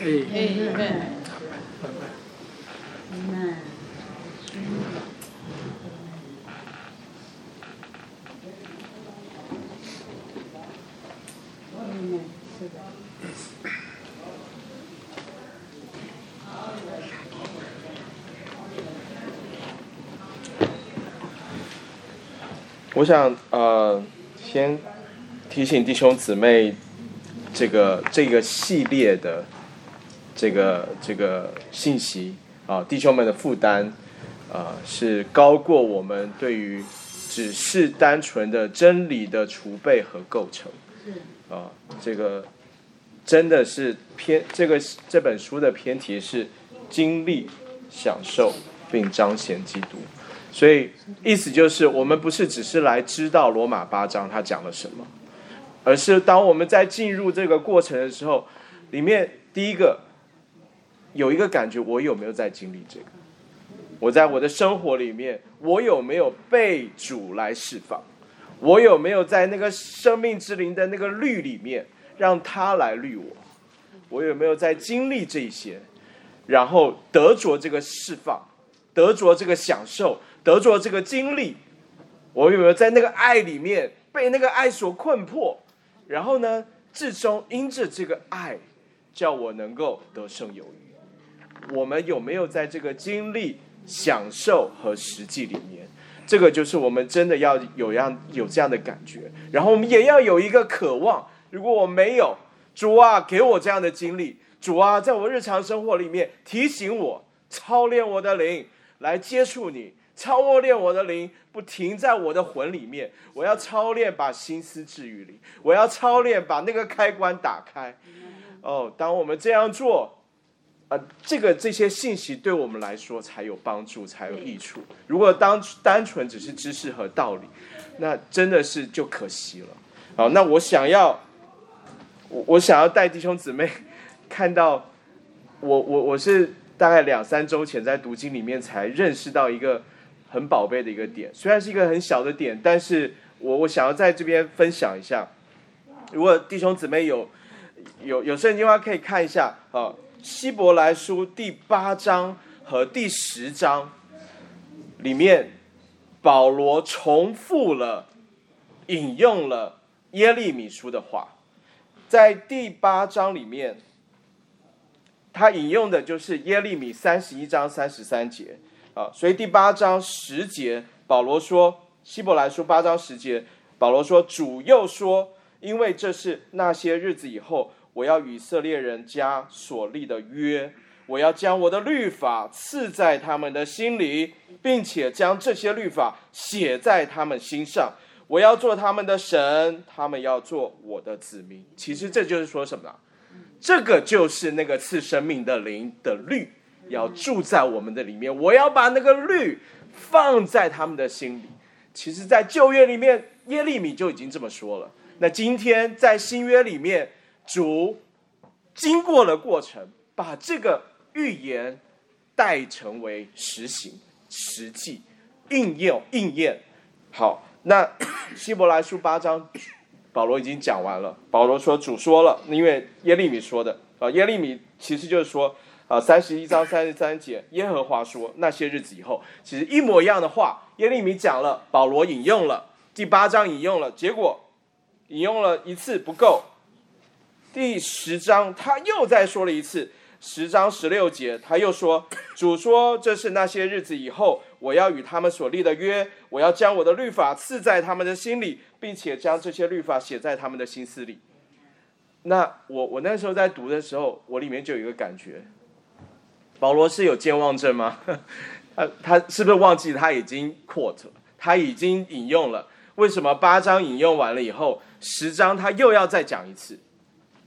我想先提醒弟兄姊妹，这个系列的这个信息弟兄们的负担是高过我们对于只是单纯的真理的储备和构成。这个真的是这本书的篇题是经历、享受并彰显基督。所以意思就是我们不是只是来知道罗马8章他讲了什么，而是当我们在进入这个过程的时候，里面第一个有一个感觉，我有没有在经历这个？我在我的生活里面，我有没有被主来释放？我有没有在那个生命之灵的那个律里面让他来律我？我有没有在经历这些，然后得着这个释放，得着这个享受，得着这个经历？我有没有在那个爱里面被那个爱所困迫，然后呢至终因着这个爱叫我能够得胜有余？我们有没有在这个经历、享受和实际里面？这个就是我们真的要有这样的感觉，然后我们也要有一个渴望。如果我没有，主啊，给我这样的经历，主啊，在我日常生活里面提醒我，操练我的灵来接触你，操练我的灵不停在我的魂里面。我要操练把心思置于灵，我要操练把那个开关打开。当我们这样做，这些信息对我们来说才有帮助，才有益处。如果单纯只是知识和道理，那真的是就可惜了。好，那我想要带弟兄姊妹看到，我是大概2-3周前在读经里面才认识到一个很宝贝的一个点，虽然是一个很小的点，但是我想要在这边分享一下。如果弟兄姊妹有圣经的话，可以看一下希伯来书第8章和第10章里面，保罗重复了引用了耶利米书的话。在第8章里面，他引用的就是耶利米31章33节所以第8章10节保罗说，希伯来书8章10节保罗说，主又说，因为这是那些日子以后，我要与以色列人家所立的约，我要将我的律法赐在他们的心里，并且将这些律法写在他们心上，我要做他们的神，他们要做我的子民。其实这就是说什么？这个就是那个赐生命的灵的律要住在我们的里面，我要把那个律放在他们的心里。其实在旧约里面耶利米就已经这么说了，那今天在新约里面，主经过了过程，把这个预言带成为实行、实际、应验。好，那希伯来书8章保罗已经讲完了。保罗说主说了，因为耶利米说的耶利米其实就是说31章33节耶和华说，那些日子以后，其实一模一样的话，耶利米讲了，保罗引用了，第8章引用了，结果引用了一次不够，第10章他又再说了一次，10章16节他又说，主说，这是那些日子以后，我要与他们所立的约，我要将我的律法赐在他们的心里，并且将这些律法写在他们的心思里。那我那时候在读的时候，我里面就有一个感觉，保罗是有健忘症吗？他是不是忘记他已经 quote 了，他已经引用了？为什么8章引用完了以后，10章他又要再讲一次？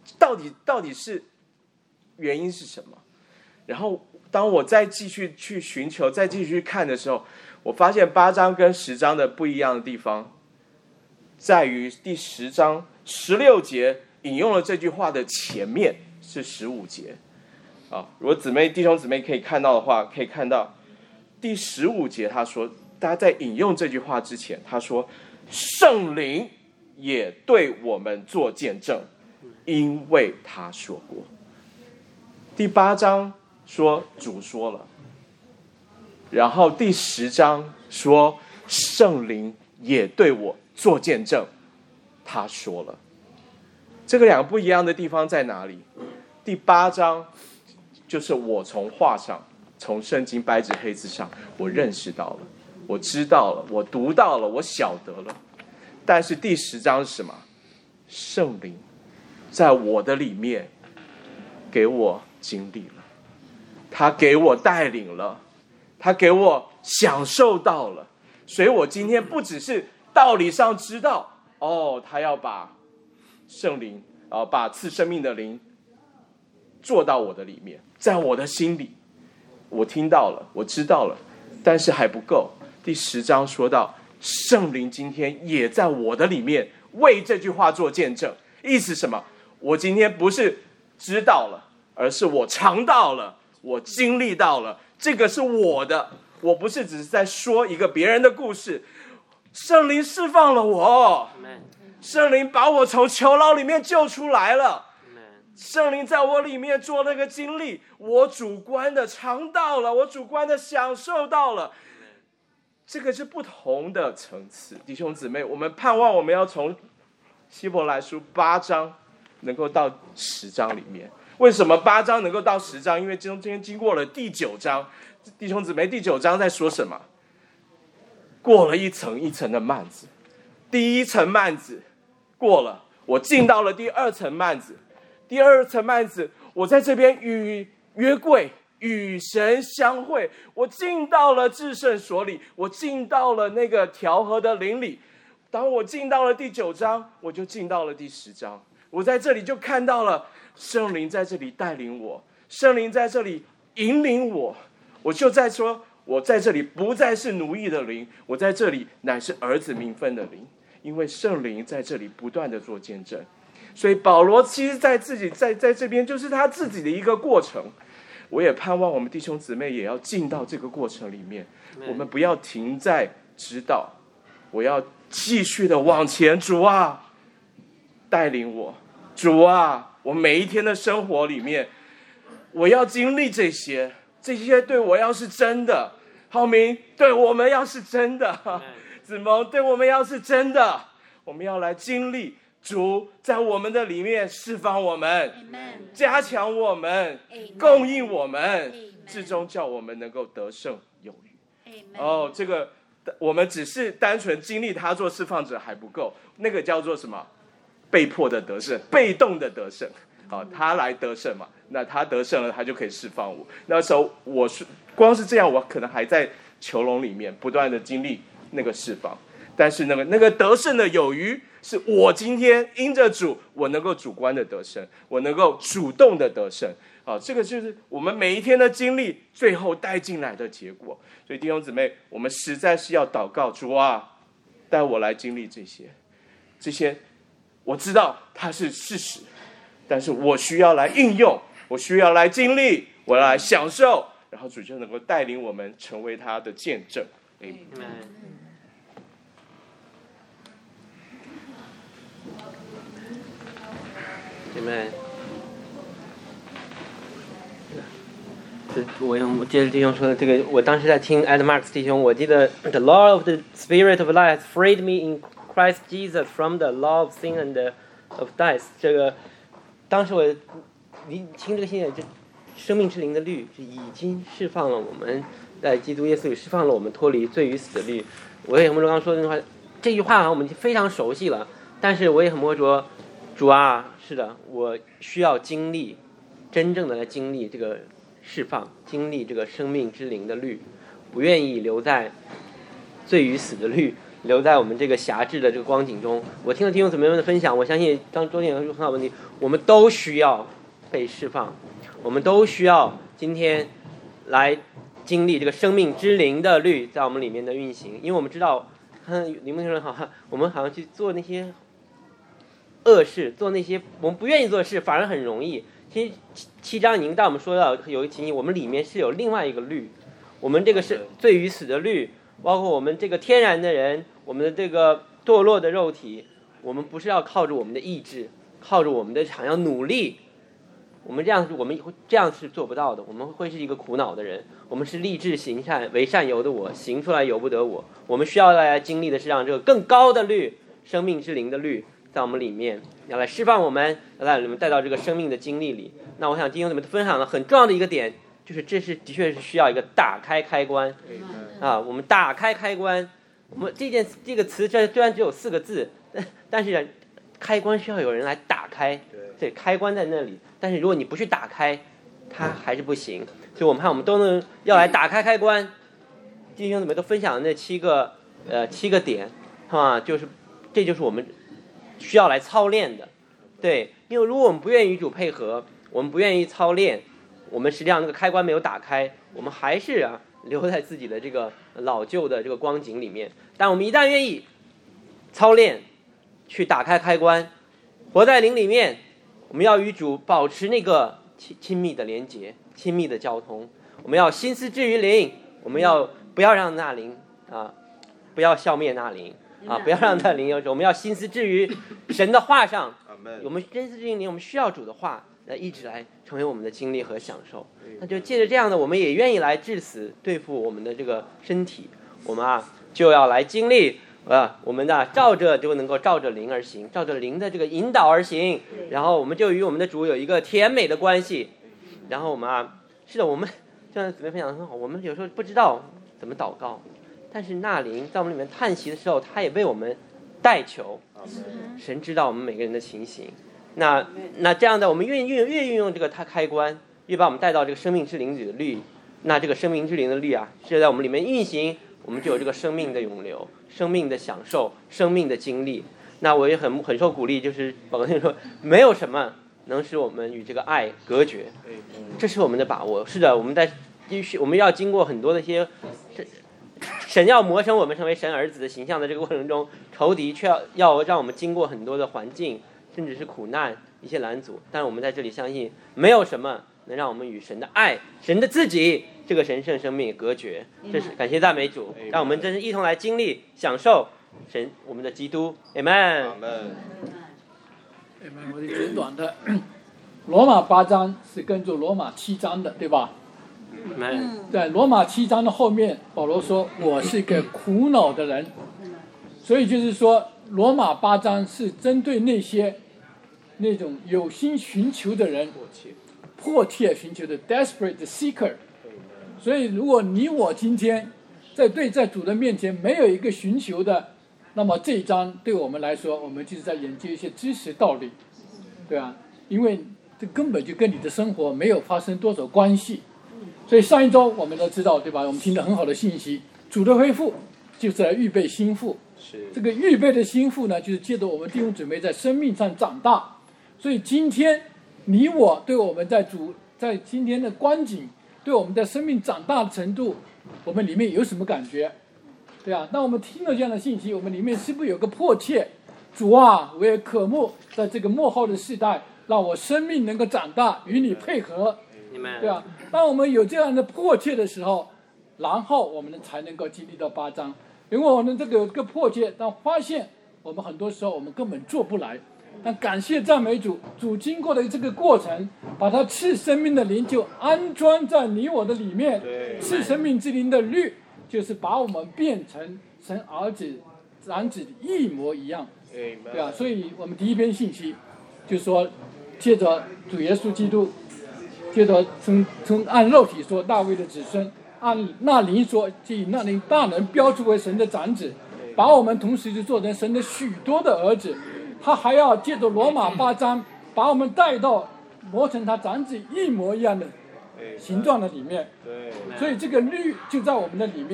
到底是原因是什么？然后当我再继续去寻求，再继续去看的时候，我发现8章跟10章的不一样的地方，在于第10章16节引用了这句话的前面是15节。如果弟兄姊妹可以看到的话，可以看到第15节他说，大家在引用这句话之前，他说圣灵也对我们做见证，因为他说过。第8章说主说了，然后第10章说圣灵也对我做见证，他说了。这个两个不一样的地方在哪里？第8章就是我从话上，从圣经白纸黑字上，我认识到了，我知道了，我读到了，我晓得了。但是第10章是什么？圣灵在我的里面给我经历了，他给我带领了，他给我享受到了。所以我今天不只是道理上知道，他要把圣灵把赐生命的灵做到我的里面，在我的心里，我听到了，我知道了，但是还不够。第10章说到圣灵今天也在我的里面为这句话做见证。意思什么？我今天不是知道了，而是我尝到了，我经历到了，这个是我的。我不是只是在说一个别人的故事，圣灵释放了我，圣灵把我从囚牢里面救出来了，圣灵在我里面做那个经历，我主观的尝到了，我主观的享受到了。这个是不同的层次。弟兄姊妹，我们盼望我们要从希伯来书8章能够到10章里面。为什么8章能够到10章？因为今天经过了第9章。弟兄姊妹，第9章在说什么？过了一层一层的幔子，第一层幔子过了，我进到了第2层幔子。第2层幔子，我在这边与约柜与神相会，我进到了至圣所里，我进到了那个调和的灵里。当我进到了第9章，我就进到了第10章。我在这里就看到了圣灵在这里带领我，圣灵在这里引领我。我就在说，我在这里不再是奴役的灵，我在这里乃是儿子名分的灵，因为圣灵在这里不断的做见证。所以保罗其实在这边就是他自己的一个过程。我也盼望我们弟兄姊妹也要进到这个过程里面，我们不要停在知道，我要继续的往前。主啊，带领我，主啊，我每一天的生活里面，我要经历这些对我要是真的，浩明对我们要是真的，子萌对我们要是真的，我们要来经历主在我们的里面释放我们，加强我们，供应我们，至终叫我们能够得胜有余。这个我们只是单纯经历他做释放者还不够，那个叫做什么？被迫的得胜，被动的得胜。他来得胜嘛，那他得胜了，他就可以释放我。那时候我是光是这样，我可能还在囚笼里面不断的经历那个释放，但是那个得胜的有余，是我今天因着主，我能够主观的得胜，我能够主动的得胜。这个就是我们每一天的经历最后带进来的结果。所以弟兄姊妹，我们实在是要祷告，主啊，带我来经历这些我知道它是事实，但是我需要来应用，我需要来经历，我要来享受，然后主就能够带领我们成为他的见证。 Amen。我接着弟兄说的这个，我当时在听 Ed Marks 弟兄，我记得 The law of the Spirit of life has freed me in Christ Jesus from the law of sin and of death。这个当时我听这个信仰，就生命之灵的律就已经释放了我们，在基督耶稣里释放了我们脱离罪与死的律。我也很刚刚说的那句话，这句话我们非常熟悉了，但是我也很说，主啊，是的，我需要经历，真正的来经历这个释放，经历这个生命之灵的律，不愿意留在罪与死的律留在我们这个狭制的这个光景中。我听了弟兄姊妹们的分享，我相信刚周天有很好问题，我们都需要被释放，我们都需要今天来经历这个生命之灵的律在我们里面的运行。因为我们知道，你们说好，我们好像去做那些恶事，做那些我们不愿意做的事，反而很容易。其实7章已经带我们说到有一个情形，我们里面是有另外一个律，我们这个是罪与死的律，包括我们这个天然的人，我们的这个堕落的肉体，我们不是要靠着我们的意志，靠着我们的想要努力，我们这样是做不到的，我们会是一个苦恼的人。我们是立志行善，为善由得我，行出来由不得我。我们需要来经历的是让这个更高的律，生命之灵的律在我们里面，要来释放我们，要来我们带到这个生命的经历里。那我想弟兄姊妹分享了很重要的一个点，就是这是的确是需要一个打开开关啊！我们打开开关，我们这个词虽然只有4个字，但是开关需要有人来打开。对，开关在那里，但是如果你不去打开，它还是不行。所以我们都能要来打开开关。弟兄姊妹都分享的那7个点，这就是我们需要来操练的。对，因为如果我们不愿意与主配合，我们不愿意操练，我们实际上那个开关没有打开，我们还是留在自己的这个老旧的这个光景里面。但我们一旦愿意操练，去打开开关，活在灵里面，我们要与主保持那个亲密的连结，亲密的交通。我们要心思置于灵，我们要不要让那灵不要消灭那灵不要让那灵有。我们要心思置于神的话上，我们心思置于灵，我们需要主的话来一直来成为我们的经历和享受。那就借着这样的，我们也愿意来致死对付我们的这个身体。我们就要来经历我们照着就能够照着灵而行，照着灵的这个引导而行，然后我们就与我们的主有一个甜美的关系。然后我们是的，我们这样姊妹分享得很好，我们有时候不知道怎么祷告，但是那灵在我们里面叹息的时候，他也为我们代求。神知道我们每个人的情形。那这样的，我们越运用这个他开关，越把我们带到这个生命之灵里的律。那这个生命之灵的律是在我们里面运行，我们就有这个生命的涌流，生命的享受，生命的经历。那我也很受鼓励，就是宝哥先说，没有什么能使我们与这个爱隔绝，这是我们的把握。是的，我们要经过很多的一些神要磨成我们成为神儿子的形象的这个过程中，仇敌却要让我们经过很多的环境，甚至是苦难，一些拦阻。但是我们在这里相信，没有什么能让我们与神的爱，神的自己这个神圣生命隔绝。这是感谢赞美主，让我们真是一同来经历享受神我们的基督。 Amen。 我的简短的罗马8章是跟着罗马7章的，对吧？在罗马7章的后面，保罗说我是个苦恼的人，所以就是说罗马8章是针对那种有心寻求的人，迫切寻求的 desperate seeker。 所以如果你我今天在主的面前没有一个寻求的，那么这一章对我们来说，我们就是在研究一些知识道理，对吧？因为这根本就跟你的生活没有发生多少关系。所以上一周我们都知道，对吧？我们听到很好的信息，主的恢复就是来预备心腹。这个预备的心腹呢，就是借着我们弟兄姊妹在生命上长大。所以今天你我对我们在今天的光景，对我们的生命长大的程度，我们里面有什么感觉？对啊，那我们听了这样的信息，我们里面是不是有个迫切？主啊，我也渴慕在这个末后的世代，让我生命能够长大，与你配合。对啊，当我们有这样的迫切的时候，然后我们才能够经历到8章。因为我们这个迫切，但发现我们很多时候我们根本做不来。但感谢赞美主，主经过的这个过程，把他赐生命的灵就安装在你我的里面。赐生命之灵的律，就是把我们变成神儿子长子一模一样。对啊，所以我们第一篇信息就说，借着主耶稣基督，借着从按肉体说大卫的子孙，按那灵说，就以那灵大能标注为神的长子，把我们同时就做成神的许多的儿子。他还要借着罗马8章，把我们带到磨成他长子一模一样的形状的里面。所以这个律就在我们的里面。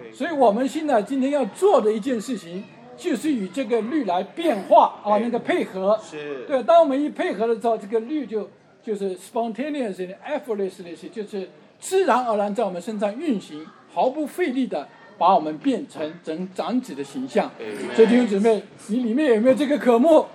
所以我们现在今天要做的一件事情，就是与这个律来变化啊，那个配合。 是。 对，当我们一配合的时候，这个律就是 spontaneously、effortlessly， 就是自然而然在我们身上运行，毫不费力的把我们变成长子的形象。所以弟兄姊妹，你里面有没有这个科目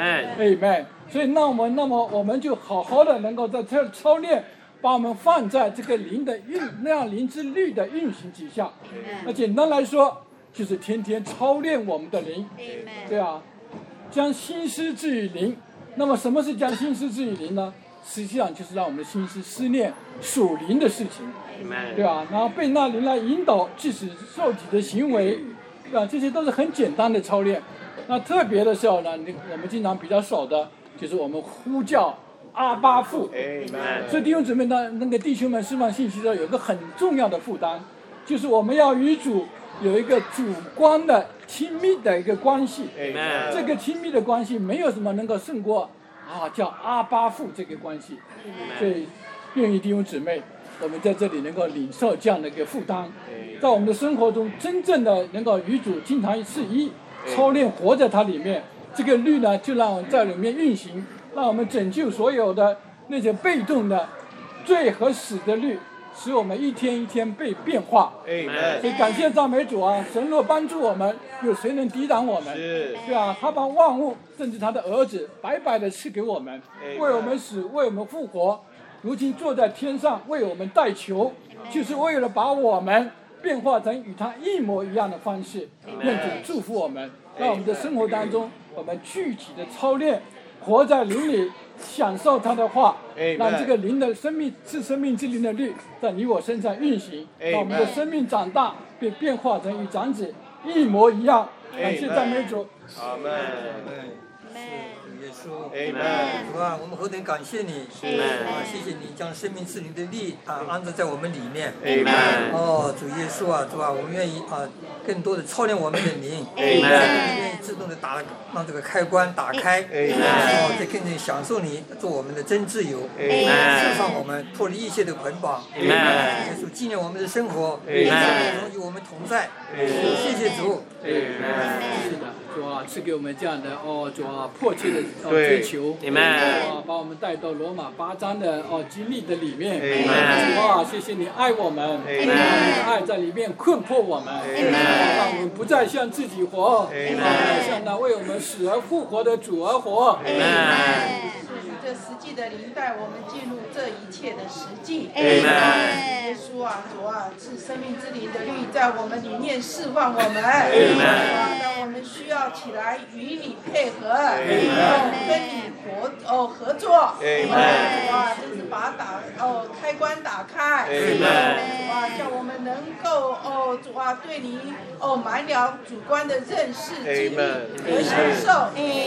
？Amen。所以那么我们就好的能够在这操练，把我们放在这个灵之律的运行之下。那简单来说，就是天天操练我们的灵。对啊，将心思置于灵。那么什么是将心思置于灵呢？实际上就是让我们的心思思念属灵的事情，对吧？然后被那灵来引导，即使受体的行为，对吧？这些都是很简单的操练。那特别的时候呢，我们经常比较少的，就是我们呼叫阿爸父。所以弟兄姊妹呢，那个弟兄们释放信息的时候，有个很重要的负担，就是我们要与主有一个主观的亲密的一个关系。这个亲密的关系没有什么能够胜过叫阿爸父这个关系。所以愿意弟兄姊妹，我们在这里能够领受这样的一个负担，在我们的生活中真正的能够与主经常是一操练，活在它里面。这个律呢，就让我们在里面运行，让我们拯救所有的那些被动的罪和死的律，使我们一天一天被变化。所以感谢赞美主啊！神若帮助我们，有谁能抵挡我们？对啊，他把万物，甚至他的儿子，白白的赐给我们，为我们死，为我们复活，如今坐在天上为我们代求，就是为了把我们变化成与他一模一样的方式。愿主祝福我们，让我们的生活当中，我们具体的操练，活在灵里，享受他的话，让这个灵的生命是生命之灵的律在你我身上运行，让我们的生命长大，被变化成与长子一模一样。感谢赞美主。 阿门。耶稣，主啊，我们何等感谢你！谢谢你将生命之灵的力安置在我们里面。主耶稣啊，主啊，我们愿意更多的操练我们的灵，愿意自动的让这个开关打开，再更加享受你做我们的真自由，释放我们脱离一切的捆绑。耶稣纪念我们的生活，与我们同在。谢谢主。 是的，主啊，赐给我们这样的主啊，迫切的追求，把我们带到罗马8章的经历的里面。主啊，谢谢你爱我们，你的爱在里面困迫我们，让我们不再向自己活，向那为我们死而复活的主而活。 这实际的灵带我们进入这一切的实际。耶稣啊，主啊，是生命之灵的律在我们里面释放我们。当我们需要起来与你配合，跟你合作。哇，真是把开关打开。哇，叫我们能够主啊，对你满了主观的认识、经历和享受。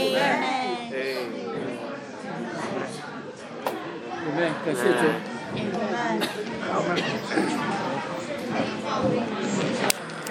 感谢主。